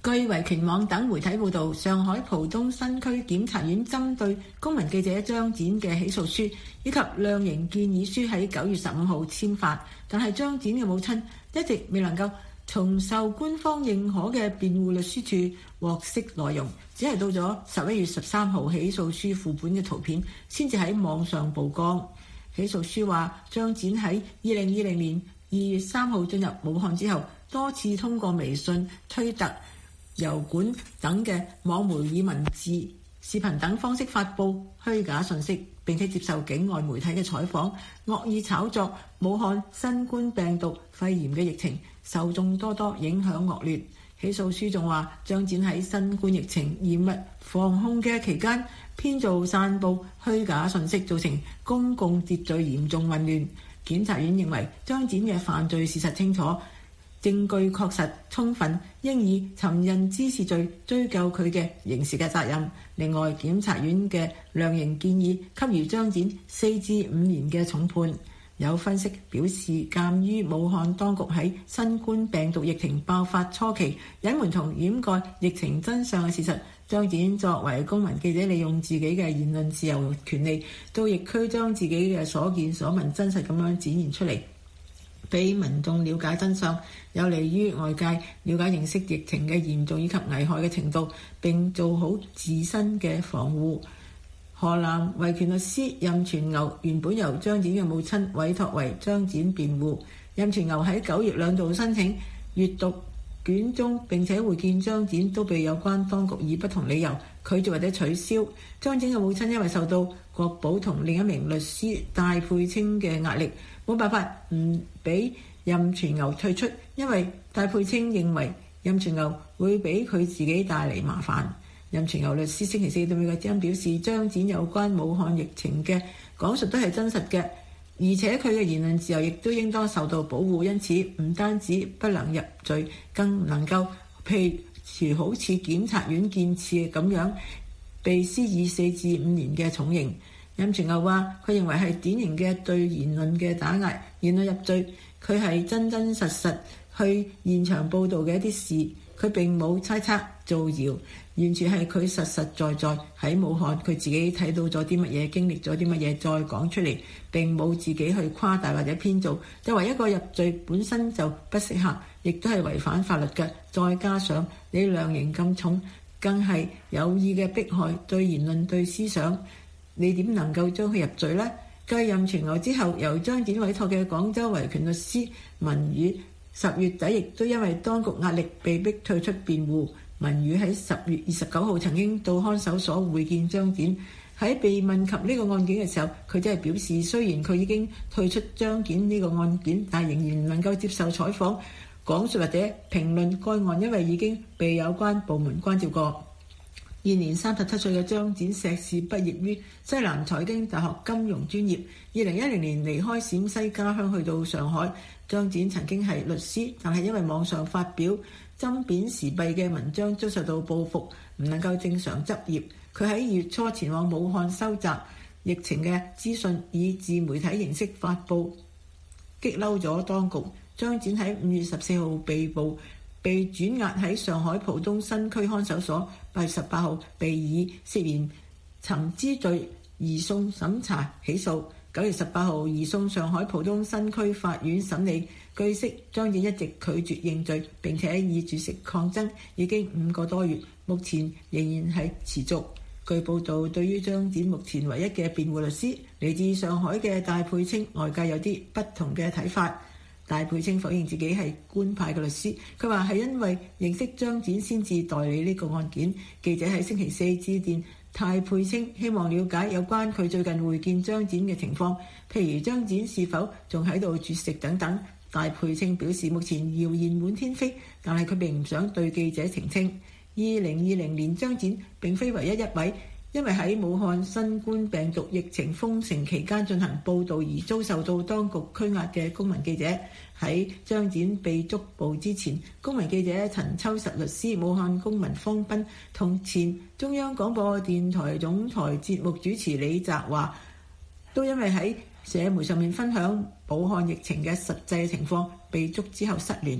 據維權網等媒體報道，上海浦東新區檢察院針對公民記者張展嘅起訴書以及量刑建議書喺九月十五號簽發，但係張展嘅母親一直未能夠從受官方認可嘅辯護律師處獲悉內容，只係到咗十一月十三號起訴書副本嘅圖片先至喺網上曝光。起訴書話，張展喺二零二零年二月三號進入武漢之後，多次通過微信、推特、油管等嘅網媒以文字、視頻等方式發布虛假信息，並且接受境外媒體嘅採訪，惡意炒作武漢新冠病毒肺炎嘅疫情，受眾多多，影響惡劣。起訴書仲話，張展喺新冠疫情嚴密防控嘅期間，編造散佈虛假信息，造成公共秩序嚴重混亂。檢察院認為張展嘅犯罪事實清楚，證據確實充分，應以尋釁滋事罪追究佢嘅刑事嘅責任。另外，檢察院嘅量刑建議給予張展四至五年嘅重判。有分析表示，鑑於武漢當局喺新冠病毒疫情爆發初期隱瞞同掩蓋疫情真相嘅事實，張展作為公民記者，利用自己嘅言論自由權利，到疫區將自己嘅所見所聞真實咁樣展現出嚟，俾民眾了解真相，有利於外界了解認識疫情嘅嚴重以及危害嘅程度，並做好自身嘅防護。河南維權律師任全牛原本由張展嘅母親委託為張展辯護。任全牛喺九月兩度申請閱讀卷宗並且會見張展，都被有關當局以不同理由拒絕或者取消。張展嘅母親因為受到國保同另一名律師戴佩清嘅壓力，冇辦法唔俾任全牛退出，因為戴佩清認為任全牛會俾佢自己帶嚟麻煩。任全牛律師星期四對美國之音表示，張展有關武漢疫情嘅講述都係真實嘅，而且佢嘅言論自由亦都應當受到保護，因此唔單止不能入罪，更唔能夠譬如好似檢察院建設咁樣被施以四至五年嘅重刑。任全牛話，佢認為係典型嘅對言論嘅打壓，言論入罪，佢係真真實實去現場報導嘅一啲事，佢並冇猜測造謠，完全係佢實實在在喺武漢佢自己睇到咗啲乜嘢，經歷咗啲乜嘢，再講出嚟，並冇自己去誇大或者編造。作為一個入罪本身就不適合，亦都係違反法律嘅，再加上你量刑咁重，更係有意嘅迫害對言論對思想，你點能夠將佢入罪呢？繼任全牛之後，由張展委託嘅廣州維權律師文宇十月底亦都因為當局壓力被迫退出辯護。文宇喺十月二十九號曾經到看守所會見張展，喺被問及呢個案件嘅時候，佢只係表示雖然佢已經退出張展呢個案件，但仍然唔能夠接受採訪、講述或者評論該案，因為已經被有關部門關照過。現年三十七歲嘅張展碩士畢業於西南財經大學金融專業，二零一零年離開陝西家鄉去到上海。張展曾經係律師，但係因為網上發表針砭時弊嘅文章遭受到報復，唔能夠正常執業。佢喺月初前往武漢收集疫情嘅資訊，以自媒體形式發布，激嬲咗當局。張展喺五月十四號被捕，被轉押喺上海浦東新區看守所，八月十八號被以涉嫌尋資罪移送審查起訴。九月十八號移送上海浦東新區法院審理。據悉，張展一直拒絕認罪，並且以絕食抗爭，已經五個多月，目前仍然係持續。據報道，對於張展目前唯一嘅辯護律師嚟自上海嘅戴佩清，外界有啲不同嘅睇法。戴佩清否認自己係官派嘅律師，佢話係因為認識張展先至代理呢個案件。記者喺星期四致電戴佩清，希望了解有關佢最近會見張展嘅情況，譬如張展是否仲喺度絕食等等。戴佩清表示，目前謠言滿天飛，但係佢並唔想對記者澄清。二零二零年，張展並非唯一一位因為喺武漢新冠病毒疫情封城期間進行報導而遭受到當局拘押嘅公民記者。喺張展被捉捕之前，公民記者陳秋實律師、武漢公民方斌同前中央廣播電台總台節目主持李澤華都因為喺社媒上面分享武漢疫情嘅實際情況被捉之後失聯。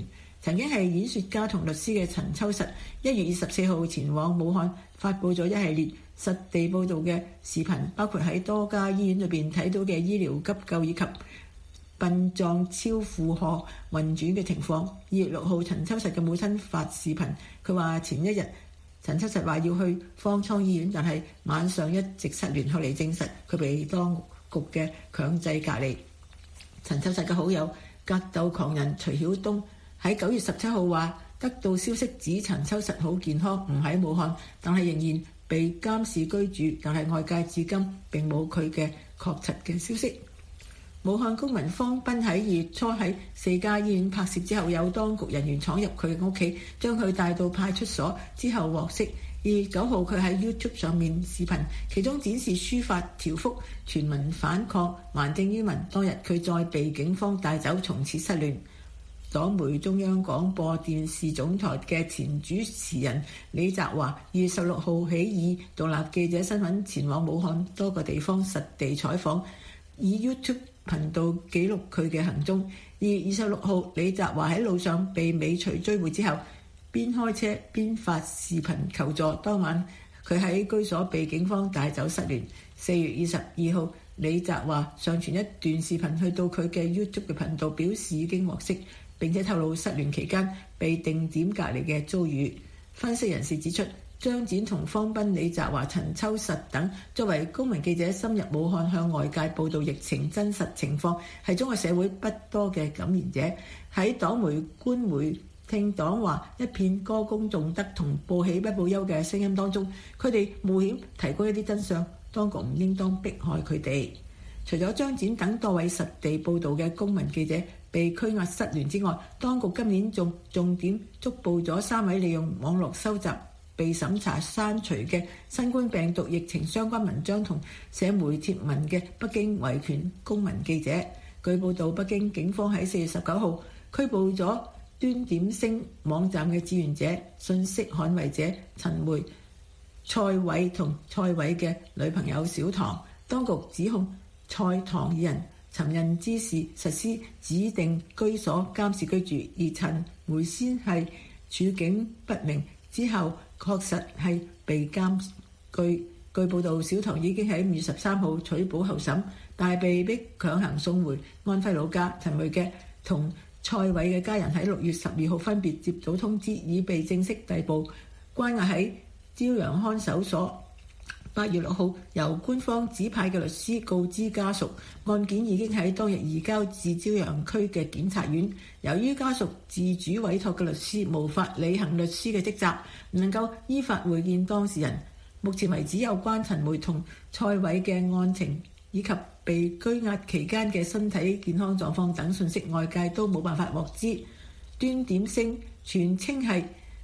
曾經係演說家同律師嘅陳秋實，一月二十四號前往武漢發布咗一系列實地報導嘅視頻，包括喺多家醫院裏邊睇到嘅醫療急救以及殯葬超負荷運轉嘅情況。二月六號，陳秋實嘅母親發視頻，佢話前一日陳秋實話要去方艙醫院，但係晚上一直失聯，後嚟證實佢被當局嘅強制隔離。陳秋實嘅好友格鬥狂人徐曉東喺九月十七號話得到消息指陳秋實好健康，唔喺武漢，但係仍然被監視居住，但係外界至今並冇佢嘅確實嘅消息。武漢公民方斌喺二月初喺四家醫院拍攝之後，有當局人員闖入佢嘅屋企，將佢帶到派出所之後獲釋。二月九號佢喺 YouTube 上面視頻，其中展示書法條幅，全民反抗，還政於民。當日佢再被警方帶走，從此失聯。黨媒中央廣播電視總台嘅前主持人李澤華二月十六號起以獨立記者身份前往武漢多個地方實地採訪，以 YouTube 頻道記錄佢嘅行蹤。二月二十六號，李澤華喺路上被尾隨追回之後，邊開車邊發視頻求助。當晚佢喺居所被警方帶走失聯。四月二十二號，李澤華上傳一段視頻去到佢嘅 YouTube 嘅頻道，表示已經獲釋，並且透露失聯期間被定點隔離嘅遭遇。分析人士指出，張展同方斌、李澤華、陳秋實等作為公民記者深入武漢向外界報導疫情真實情況，係中國社會不多嘅感染者。喺黨媒官媒聽黨話一片歌功頌德同報喜不報憂嘅聲音當中，佢哋冒險提供一啲真相，當局唔應當迫害佢哋。除咗張展等多位實地報導嘅公民記者被拘押失聯之外，當局今年仲重點捉捕咗三位利用網絡收集被審查刪除嘅新冠病毒疫情相關文章同社媒貼文嘅北京維權公民記者。據報道，北京警方喺四月十九號拘捕咗端點星網站嘅志願者、信息捍衛者陳梅、蔡偉同蔡偉嘅女朋友小唐。當局指控蔡唐二人尋釁滋事，實施指定居所監視居住，而陳梅先係處境不明，之後確實係被監據。據報道，小唐已經喺五月十三號取保候審，但係被逼強行送回安徽老家。陳梅嘅同蔡偉嘅家人喺六月十二號分別接到通知，已被正式逮捕，關押喺朝陽看守所。八月六號，由官方指派嘅律師告知家屬，案件已經喺當日移交至朝陽區嘅檢察院。由於家屬自主委託嘅律師無法履行律師嘅職責，唔能夠依法會見當事人。目前為止，有關陳梅同蔡偉嘅案情以及被拘押期間嘅身體健康狀況等信息，外界都冇辦法獲知。端點星全稱係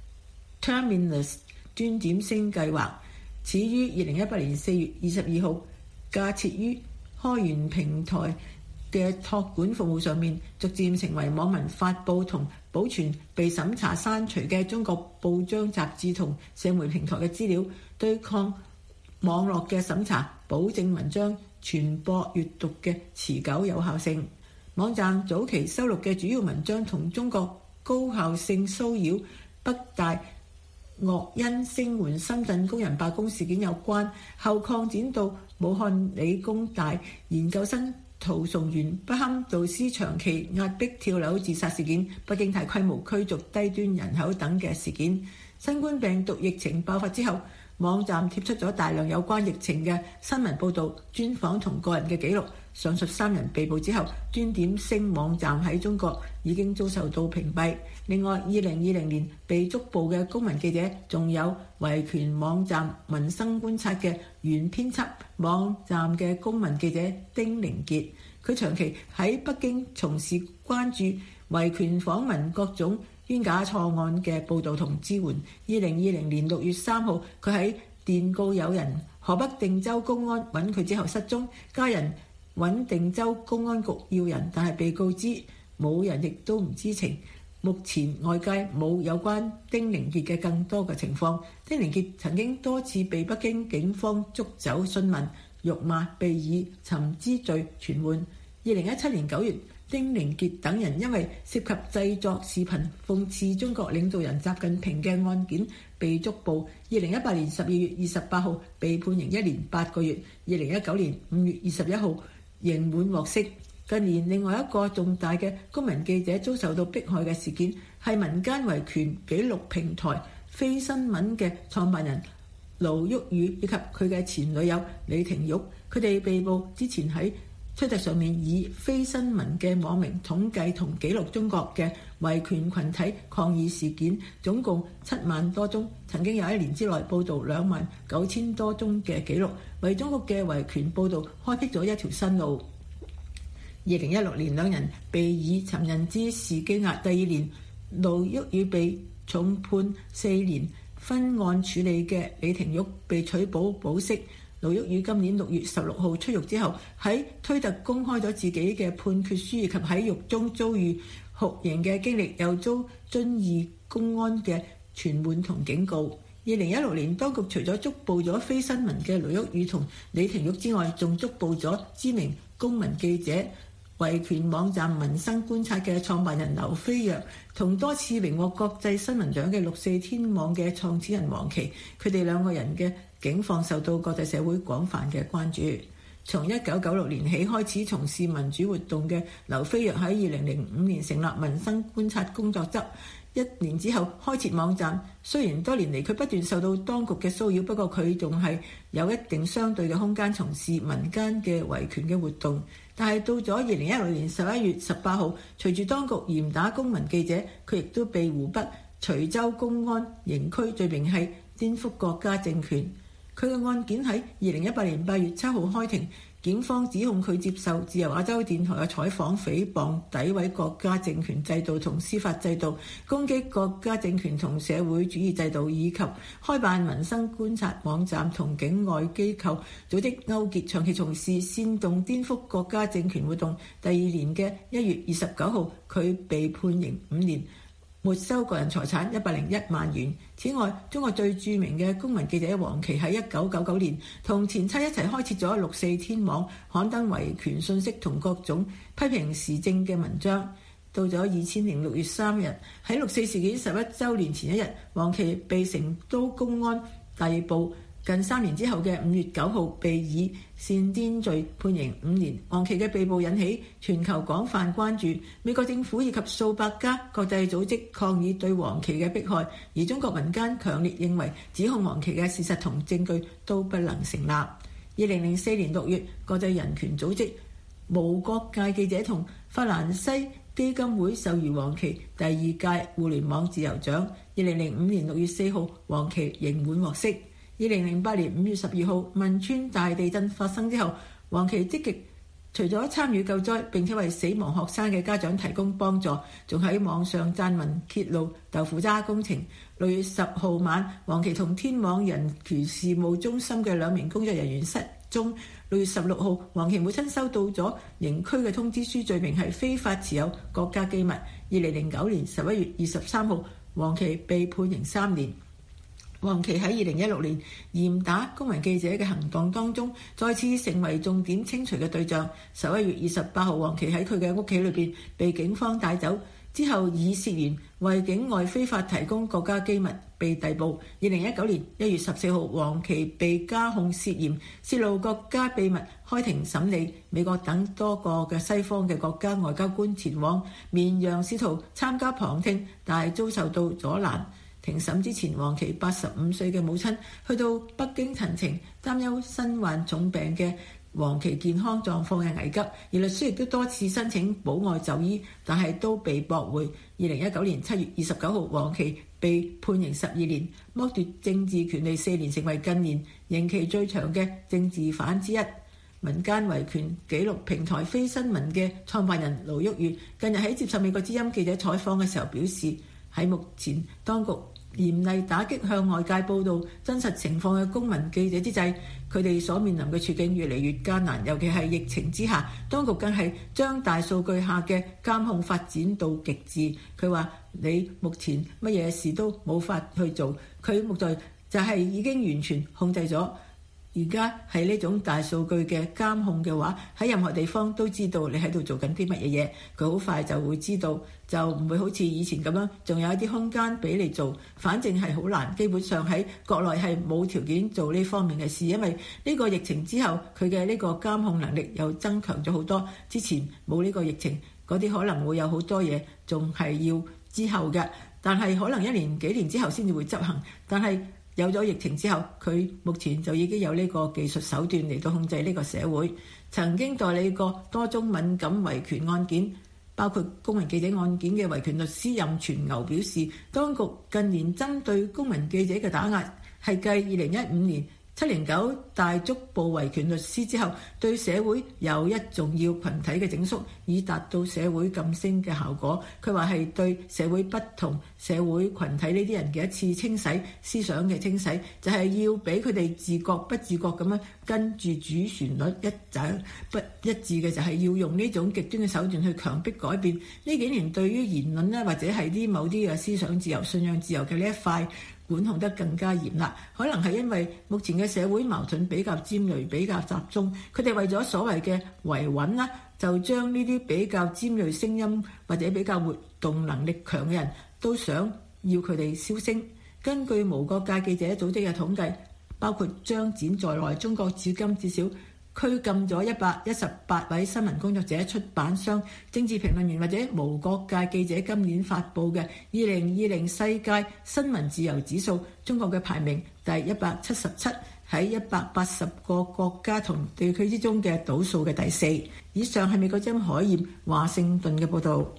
Terminus 端點星計劃，始於二零一八年四月二十二號，架設於開源平台嘅託管服務上面，逐漸成為網民發布同保存被審查刪除嘅中國報章雜誌同社媒平台嘅資料，對抗網絡嘅審查，保證文章傳播閱讀嘅持久有效性。網站早期收錄嘅主要文章同中國高校性騷擾、北大鄂恩聲援深圳工人罷工事件有關，後擴展到武漢理工大研究生陶崇元不堪導師長期壓迫跳樓自殺事件、北京大規模驅逐低端人口等嘅事件。新冠病毒疫情爆發之後，網站貼出咗大量有關疫情嘅新聞報導、專訪同個人嘅記錄。上述三人被捕之後，端點星網站喺中國已經遭受到屏蔽。另外，二零二零年被捉捕嘅公民記者仲有維權網站民生觀察嘅原編輯、網站嘅公民記者丁凌傑。佢長期喺北京從事關注維權訪問各種冤假錯案嘅報導同支援。二零二零年六月三號，佢喺電告友人河北定州公安揾佢之後失蹤，家人揾定州公安局要人，但係被告知冇人亦都唔知情。目前外界冇有關丁凌傑嘅更多嘅情況。丁凌傑曾經多次被北京警方捉走詢問、辱罵，被以尋支罪傳喚。 二零一七年九月，丁寧傑等人因為涉及製作視頻諷刺中國領導人習近平嘅案件被捉捕。二零一八年十二月二十八號被判刑一年八個月。二零一九年五月二十一號刑滿獲釋。近年另外一個重大嘅公民記者遭受到迫害嘅事件，係民間維權紀錄平台非新聞嘅創辦人盧旭宇以及佢嘅前女友李婷玉。佢哋被捕之前喺推特上面以非新聞嘅網名統計同記錄中國嘅維權群體抗議事件，總共七萬多宗，曾經有一年之內報導兩萬九千多宗嘅記錄，為中國嘅維權報導開闢咗一條新路。二零一六年，兩人被以尋釁滋事羈押，第二年盧旭宇被重判四年，分案處理嘅李婷玉被取保保釋。盧旭宇今年六月十六號出獄之後，喺推特公開咗自己嘅判決書以及喺獄中遭遇酷刑嘅經歷，又遭遵義公安嘅傳喚同警告。二零一六年，當局除咗捉捕咗非新聞嘅盧旭宇同李婷玉之外，仲捉捕咗知名公民記者、維權網站民生觀察嘅創辦人劉飛躍，同多次榮獲國際新聞獎嘅六四天網嘅創始人黃琦，佢哋兩個人嘅境況受到國際社會廣泛嘅關注。從一九九六年起開始從事民主活動嘅劉飛躍喺二零零五年成立民生觀察工作則，一年之後開設網站。雖然多年嚟佢不斷受到當局嘅騷擾，不過佢仲係有一定相對嘅空間從事民間嘅維權嘅活動。但係到咗二零一六年十一月十八號，隨住當局嚴打公民記者，佢亦都被湖北徐州公安刑拘，罪名係顛覆國家政權。佢嘅案件喺二零一八年八月七號開庭，檢方指控佢接受自由亞洲電台嘅採訪，誹謗、詆毀國家政權制度同司法制度，攻擊國家政權同社會主義制度，以及開辦民生觀察網站同境外機構組織勾結，長期從事煽動顛覆國家政權活動。第二年嘅一月二十九號，佢被判刑五年，沒收個人財產一百零一萬元。此外，中國最著名嘅公民記者黃琦喺一九九九年同前妻一齊開設咗六四天網，刊登維權信息同各種批評時政嘅文章。到咗二千年六月三日，喺六四事件十一週年前一日，黃琦被成都公安逮捕。近三年之後嘅五月九號，被以煽顛罪判刑五年。黃琦嘅被捕引起全球廣泛關注，美國政府以及數百家國際組織抗議對黃琦嘅迫害，而中國民間強烈認為指控黃琦嘅事實同證據都不能成立。二零零四年六月，國際人權組織無國界記者同法蘭西基金會授予黃琦第二屆互聯網自由獎。二零零五年六月四號，黃琦刑滿獲釋。二零零八年五月十二號，汶川大地震發生之後，黃琦積極除咗參與救災，並且為死亡學生嘅家長提供幫助，仲喺網上撰文揭露豆腐渣工程。六月十號晚，黃琦同天網人權事務中心嘅兩名工作人員失蹤。六月十六號，黃琦母親收到咗刑拘嘅通知書，罪名係非法持有國家機密。二零零九年十一月二十三號，黃琦被判刑三年。黃琦喺二零一六年嚴打公民記者嘅行動當中，再次成為重點清除嘅對象。十一月二十八號，黃琦喺佢嘅屋企裏邊被警方帶走，之後以涉嫌為境外非法提供國家機密被逮捕。二零一九年一月十四號，黃琦被加控涉嫌泄露國家秘密，開庭審理。美國等多個嘅西方嘅國家外交官前往綿陽試圖參加旁聽，但係遭受到阻攔。庭審之前，黃琦八十五歲嘅母親去到北京陳情，擔憂身患重病嘅黃琦健康狀況嘅危急，而律師亦都多次申請保外就醫，但係都被駁回。二零一九年七月二十九號，黃琦被判刑十二年，剝奪政治權利四年，成為近年刑期最長嘅政治犯之一。民間維權紀錄平台非新聞嘅創辦人盧旭宇近日喺接受美國之音記者採訪嘅時候表示，喺目前當局嚴厲打擊向外界報導真實情況嘅公民記者之際，佢哋所面臨嘅處境越嚟越艱難，尤其係疫情之下，當局更係將大數據下嘅監控發展到極致。佢話：你目前乜嘢事都冇法去做，佢目前就係已經完全控制咗而家係呢種大數據嘅監控嘅話，喺任何地方都知道你喺度做緊啲乜嘢嘢，佢好快就會知道，就唔會好似以前咁樣，仲有一啲空間俾你做。反正係好難，基本上喺國內係冇條件做呢方面嘅事，因為呢個疫情之後，佢嘅呢個監控能力又增強咗好多。之前冇呢個疫情，嗰啲可能會有好多嘢仲係要之後嘅，但係可能一年幾年之後先至會執行，但係有咗疫情之後，佢目前就已經有呢個技術手段嚟到控制呢個社會。曾經代理過多宗敏感維權案件，包括公民記者案件嘅維權律師任全牛表示，當局近年針對公民記者嘅打壓係繼二零一五年七零九大捉捕維權律師之後，對社會有一重要群體嘅整肅，以達到社會噤聲嘅效果。佢話係對社會不同社會群體呢啲人嘅一次清洗，思想嘅清洗，就係、是、要俾佢哋自覺不自覺咁樣跟住主旋律一走不一致嘅，就係要用呢種極端嘅手段去強迫改變。呢幾年對於言論咧，或者係啲某啲嘅思想自由、信仰自由嘅呢一塊管控得更加嚴啦，可能係因為目前嘅社會矛盾比較尖銳、比較集中，佢哋為咗所謂嘅維穩啦，就將呢啲比較尖銳聲音或者比較活動能力強嘅人都想要佢哋消聲。根據無國界記者組織嘅統計，包括張展在內，中國至今至少拘禁咗一百一十八位新聞工作者、出版商、政治評論員或者無國界記者。今年發布嘅二零二零世界新聞自由指數，中國嘅排名第一百七十七，喺一百八十個國家同地區之中嘅倒數嘅第四。以上係美國之音海燕華盛頓嘅報導。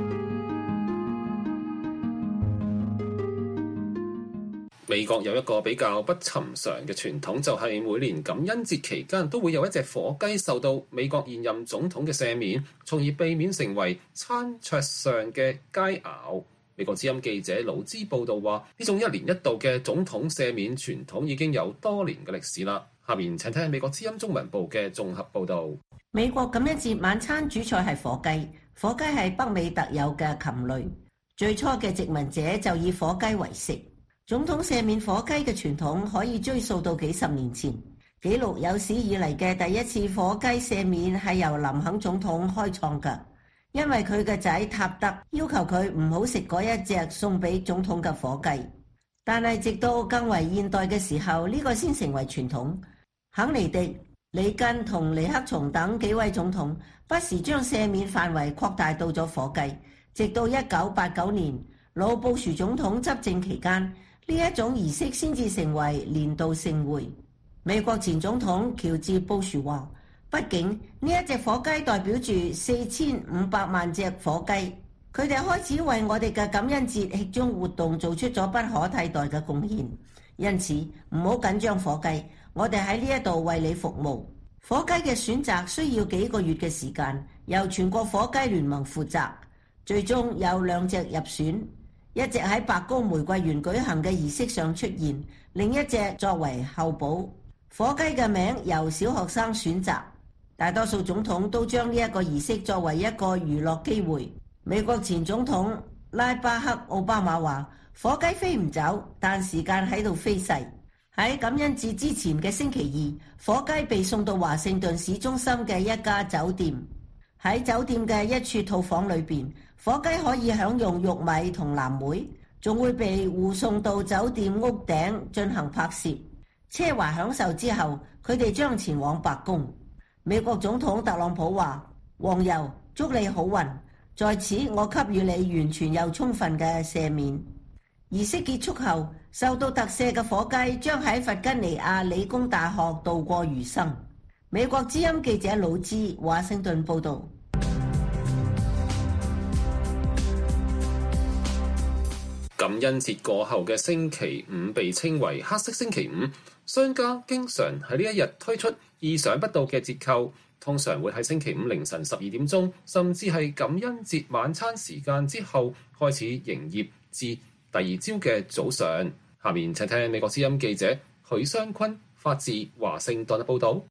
美國有一個比較不尋常嘅傳統，就係每年感恩節期間都會有一隻火雞受到美國現任總統嘅赦免，從而避免成為餐桌上嘅佳肴。美國之音記者魯茲報道話，呢種一年一度嘅總統赦免傳統已經有多年嘅歷史啦。下面請聽美國之音中文部嘅綜合報導。 美國感恩節晚餐主菜係火雞，火雞係北美特有嘅禽類，最初嘅殖民者就以火雞為食。總統赦免火雞嘅傳統可以追溯到幾十年前，記錄有史以嚟嘅第一次火雞赦免係由林肯總統開創㗎，因為佢嘅仔塔德要求佢唔好食嗰一隻送俾總統嘅火雞。但係直到更為現代嘅時候，呢個先成為傳統。肯尼迪、里根同尼克松等幾位總統不時將赦免範圍擴大到咗火雞，直到一九八九年老布殊總統執政期間，呢一種儀式先至成為年度盛會。美國前總統喬治布殊話，畢竟呢一隻火雞代表住四千五百萬隻火雞，佢哋開始為我哋嘅感恩節慶祝活動做出咗不可替代嘅貢獻。因此唔好緊張火雞，我哋喺呢一度為你服務。火雞嘅選擇需要幾個月嘅時間，由全國火雞聯盟負責，最終有兩隻入選。一隻喺白宮玫瑰園舉行嘅儀式上出現，另一隻作為候補。火雞嘅名由小學生選擇，大多數總統都將呢一個儀式作為一個娛樂機會。美國前總統拉巴克奧巴馬話：火雞飛唔走，但時間喺度飛逝。喺感恩節之前嘅星期二，火雞被送到華盛頓市中心嘅一家酒店。喺酒店嘅一處套房裏邊，火雞可以享用玉米同藍莓，仲會被護送到酒店屋頂進行拍攝。奢華享受之後，佢哋將前往白宮。美國總統特朗普話：黃油，祝你好運，在此我給予你完全又充分嘅赦免。儀式結束後，受到特赦嘅火雞將喺弗吉尼亞理工大學度過餘生。美國之音記者魯茲華盛頓報道。 感恩節過後嘅星期五被稱為黑色星期五，商家經常喺呢一日推出意想不到嘅折扣，通常會喺星期五凌晨十二點鐘，甚至係感恩節晚餐時間之後開始營業至第二朝嘅早上。下面請聽美國之音記者許湘坤發自華盛頓嘅報導。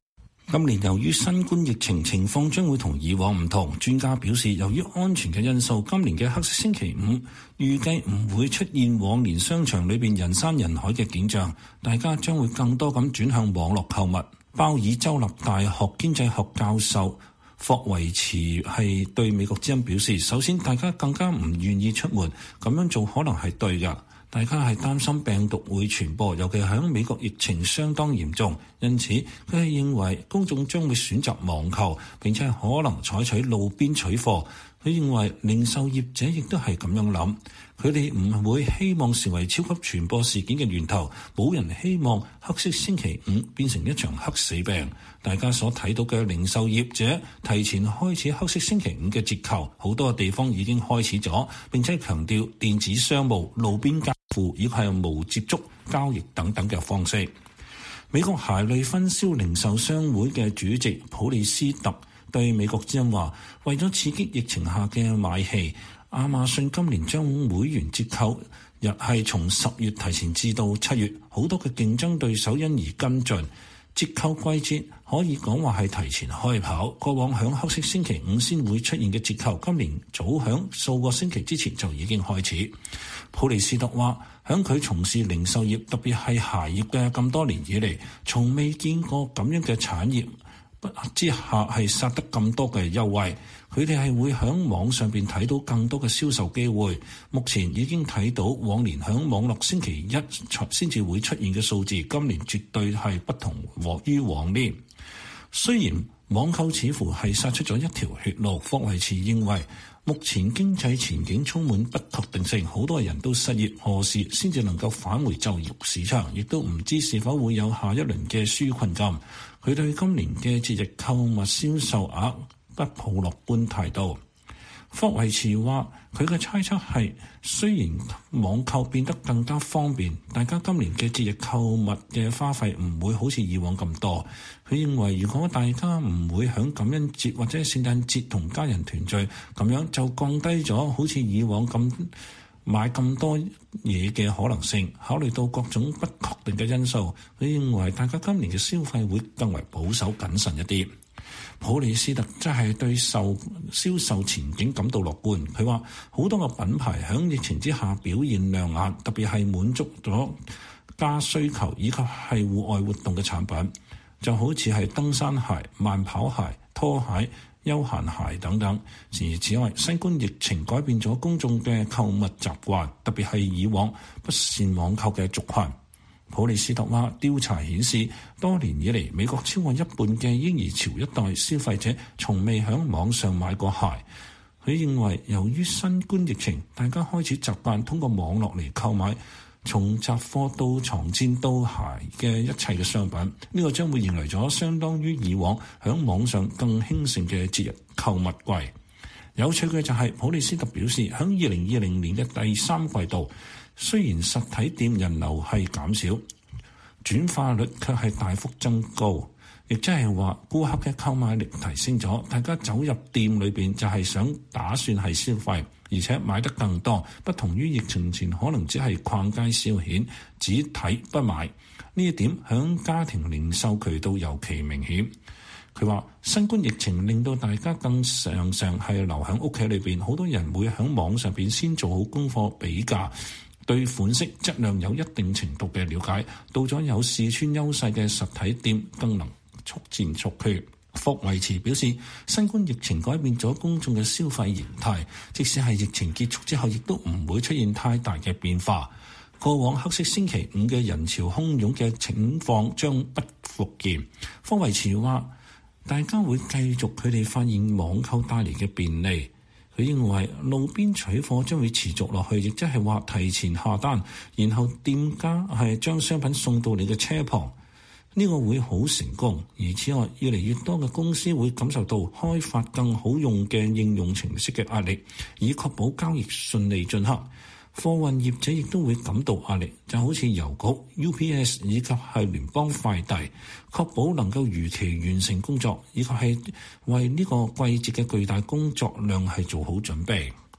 今年由於新冠疫情情況將會同以往唔同，專家表示由於安全嘅因素，今年嘅黑色星期五預計唔會出現往年商場裏邊人山人海嘅景象，大家將會更多咁轉向網絡購物。鮑爾州立大學經濟學教授霍維茨係對美國之音表示，首先大家更加唔願意出門，咁樣做可能係對㗎。大家係擔心病毒會傳播，尤其喺美國疫情相當嚴重，因此佢係認為公眾將會選擇網購，並且可能採取路邊取貨。佢認為零售業者亦都係咁樣諗，佢哋唔會希望成為超級傳播事件嘅源頭，冇人希望黑色星期五變成一場黑死病。大家所睇到嘅零售業者提前開始黑色星期五嘅折扣，好多地方已經開始咗，並且強調電子商務、路邊交付以及係無接觸交易等等嘅方式。美國鞋類分銷零售商會嘅主席普利斯特對美國之音話，為咗刺激疫情下嘅買氣，亞馬遜今年將會員折扣日係從十月提前至到七月，好多嘅競爭對手因而跟進。折扣季節可以講話係提前開跑，過往響黑色星期五先會出現嘅折扣，今年早響數個星期之前就已經開始。普利斯特話，響佢從事零售業，特別係鞋業嘅咁多年以嚟，從未見過咁樣嘅產業之下係殺得咁多嘅優惠。佢哋係會響網上邊睇到更多嘅銷售機會。目前已經睇到往年響網絡星期一先至會出現嘅數字，今年絕對係不同於往年。雖然網購似乎係殺出咗一條血路，霍維茨認為目前經濟前景充滿不確定性，好多人都失業，何時先至能夠返回就業市場，亦都唔知是否會有下一輪嘅紓困金。佢對今年嘅節日購物銷售額不抱樂觀態度。霍維茨話，佢嘅猜測係，雖然網購變得更加方便，大家今年嘅節日購物嘅花費唔會好似以往咁多。佢認為如果大家唔會響感恩節或者聖誕節同家人團聚，咁樣就降低咗好似以往咁買咁多嘢嘅可能性。考慮到各種不確定嘅因素，佢認為大家今年嘅消費會更為保守謹慎一啲。普利斯特真係對售銷售前景感到樂觀。佢話好多個品牌響疫情之下表現亮眼，特別係滿足咗加需求以及係戶外活動嘅產品，就好似係登山鞋、慢跑鞋、拖鞋、休閒鞋等等。除此外，新冠疫情改變咗公眾嘅購物習慣，特別係以往不善網購嘅族群。普利斯特話，調查顯示，多年以嚟，美國超過一半嘅嬰兒潮一代消費者從未喺網上買過鞋。佢認為，由於新冠疫情，大家開始習慣通過網絡嚟購買，從雜貨到床墊到鞋嘅一切嘅商品，呢、這個將會迎來咗相當於以往喺網上更興盛嘅節日購物季。有趣嘅就係，普利斯特表示，喺二零二零年嘅第三季度，雖然實體店人流係減少，轉化率卻係大幅增高，亦即係話顧客嘅購買力提升咗，大家走入店裏邊就係想打算係消費，而且買得更多，不同於疫情前可能只係逛街消遣，只睇不買。呢一點響家庭零售渠道尤其明顯。佢話新冠疫情令到大家更常常係留喺屋企裏邊，好多人會喺網上邊先做好功課比價，對款式質量有一定程度嘅了解，到咗有試穿優勢嘅實體店更能速戰速決。霍維茨表示，新冠疫情改變咗公眾嘅消費形態，即使係疫情結束之後，亦都唔會出現太大嘅變化。過往黑色星期五嘅人潮洶湧嘅情況將不復見。霍維茨話，大家會繼續佢哋發現網購帶嚟嘅便利。佢認為路邊取貨將會持續落去，亦即係話提前下單，然後店家係將商品送到你嘅車旁，呢個會好成功。而此外，越嚟越多嘅公司會感受到開發更好用嘅應用程式嘅壓力，以確保交易順利進行。貨運業者亦都會感到壓力，就好似郵局、U P S 以及係聯邦快遞，確保能夠如期完成工作，以及係為呢個季節嘅巨大工作量係做好準備。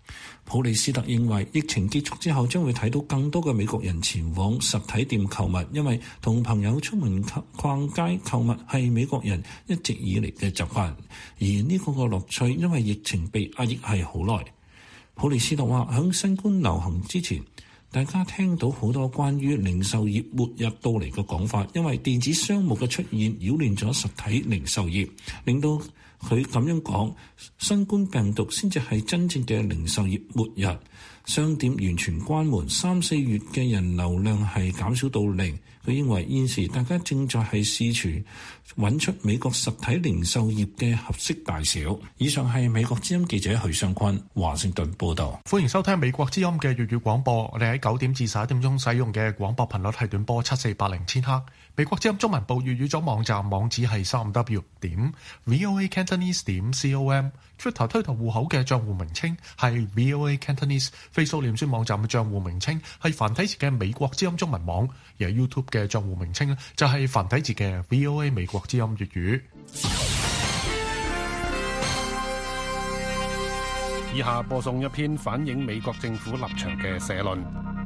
普利斯特認為疫情結束之後將會睇到更多嘅美國人前往實體店購物，因為同朋友出門逛街購物係美國人一直以嚟嘅習慣，而呢個個樂趣因為疫情被壓抑係好耐。普利斯特話響新冠流行之前，大家聽到好多關於零售業末日到嚟嘅講法，因為電子商務嘅出現擾亂咗實體零售業，令到佢咁樣講，新冠病毒先至係真正嘅零售業末日。商店完全關門，三四月嘅人流量係減少到零。佢認為現時大家正在係試圖揾出美國實體零售業嘅合適大小。以上係美國之音記者許尚坤華盛頓報道。 歡迎收聽美國之音嘅粵語廣播。我哋喺九點至十一點鐘使用嘅廣播頻率係短波七四八零千赫。美國之音中文部粵語組網站網址係三 w 點 voa cantonese 點 com。Twitter 推特戶口嘅賬戶名稱係 voa cantonese。Facebook 臉書網站嘅賬戶名稱係繁體字嘅美國之音中文網，而 YouTube 嘅賬戶名稱就係繁體字嘅 V O A 美國之音粵語。 以下播送一篇反映美國政府立場嘅社論。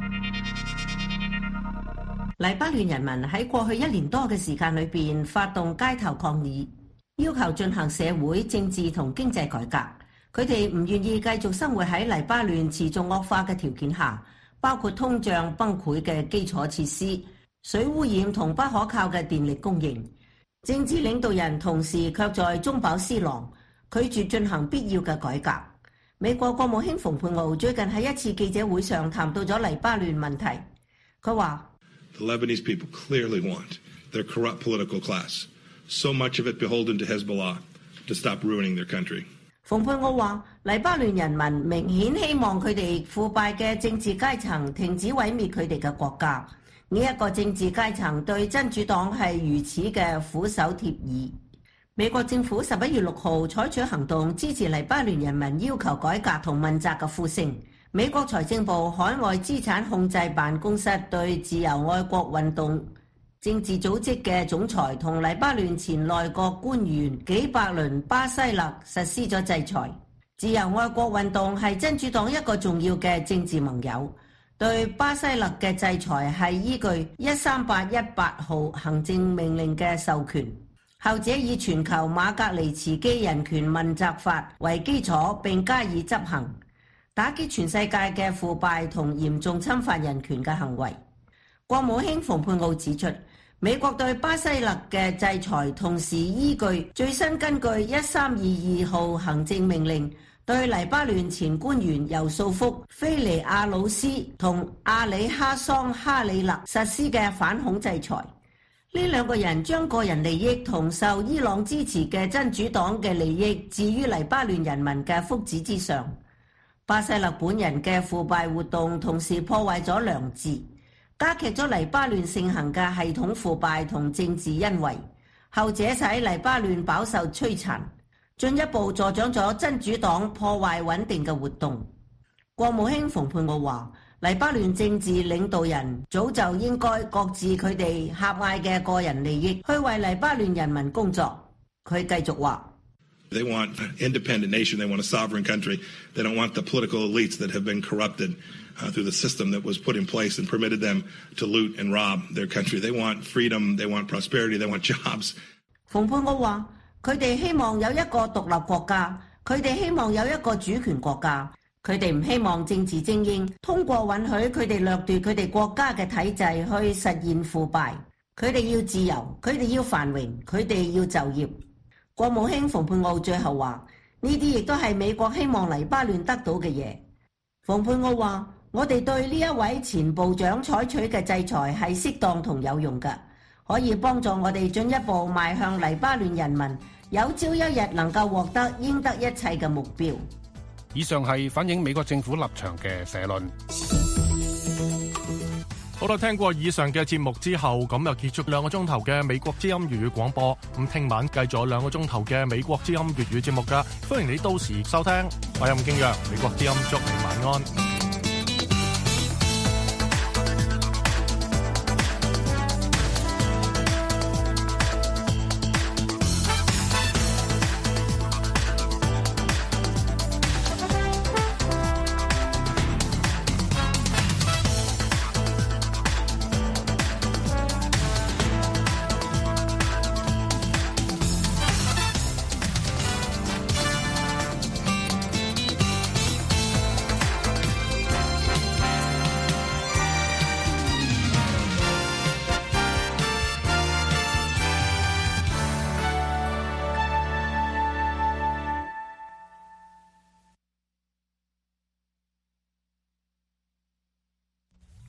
黎巴嫩人民喺過去一年多嘅時間裏邊發動街頭抗議，要求進行社會、政治同經濟改革。佢哋唔願意繼續生活喺黎巴嫩持續惡化嘅條件下，包括通脹崩潰嘅基礎設施、水污染同不可靠嘅電力供應。政治領導人同時卻在中飽私囊，拒絕進行必要嘅改革。美國國務卿蓬佩奧最近喺一次記者會上談到咗黎巴嫩問題。佢話 ：The Lebanese people clearly want their corrupt political class, so much of it beholden to Hezbollah, to stop ruining their country. 蓬佩奧話：黎巴嫩人民明顯希望佢哋腐敗嘅政治階層停止毀滅佢哋嘅國家。呢一個政治階層對真主黨係如此嘅俯首貼耳。美國政府十一月六號採取行動支持黎巴嫩人民要求改革同問責嘅呼聲。美國財政部海外資產控制辦公室對自由愛國運動政治組織嘅總裁同黎巴嫩前內閣官員幾百倫巴西勒實施咗制裁。自由愛國運動係真主黨一個重要嘅政治盟友，對巴西勒嘅制裁係依據一三八一八號行政命令嘅授權，後者以全球馬格尼茨基人權問責法為基礎並加以執行，打擊全世界嘅腐敗同嚴重侵犯人權嘅行為。國務卿蓬佩奧指出，美國對巴西勒嘅制裁同時依據最新根據一三二二號行政命令，對黎巴嫩前官員尤素福、菲尼亞魯斯同阿里哈桑哈里勒實施嘅反恐制裁。呢兩個人將個人利益同受伊朗支持嘅真主黨嘅利益置於黎巴嫩人民嘅福祉之上。巴西勒本人嘅腐敗活動同時破壞咗良治，加劇咗黎巴嫩盛行嘅系統腐敗同政治恩惠，後者使黎巴嫩飽受摧殘，進一步助長咗真主黨破壞穩定嘅活動。國務卿蓬佩奧話：黎巴嫩政治領導人早就應該擱置佢哋狹隘嘅個人利益，去為黎巴嫩人民工作。佢繼續話 ：They want an independent nation. They want a sovereign country. They don't want the political elites that have been corrupted uh, through the system that was put in place and permitted them to loot and rob their country. They want freedom. They want prosperity. They want jobs. 蓬佩奧話：佢哋希望有一個獨立國家，佢哋希望有一個主權國家，佢哋唔希望政治精英通過允許佢哋掠奪佢哋國家嘅體制去實現腐敗。佢哋要自由，佢哋要繁榮，佢哋要就業。國務卿蓬佩奧最後話：呢啲亦都係美國希望黎巴嫩得到嘅嘢。蓬佩奧話：我哋對呢一位前部長採取嘅制裁係適當同有用嘅，可以幫助我哋進一步邁向黎巴嫩人民有朝一日能夠獲得應得一切嘅目標。 以上係反映美國政府立場嘅社論。好啦，聽過以上嘅節目之後，咁又結束兩個鐘頭嘅美國之音粵語廣播。咁聽晚繼續兩個鐘頭嘅美國之音粵語節目噶，歡迎你到時收聽。我係吳敬陽，美國之音祝你晚安。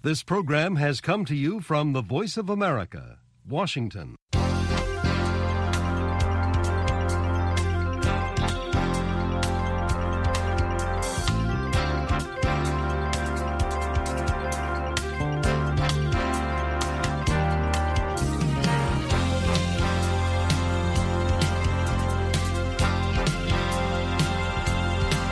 This program has come to you from the Voice of America, Washington.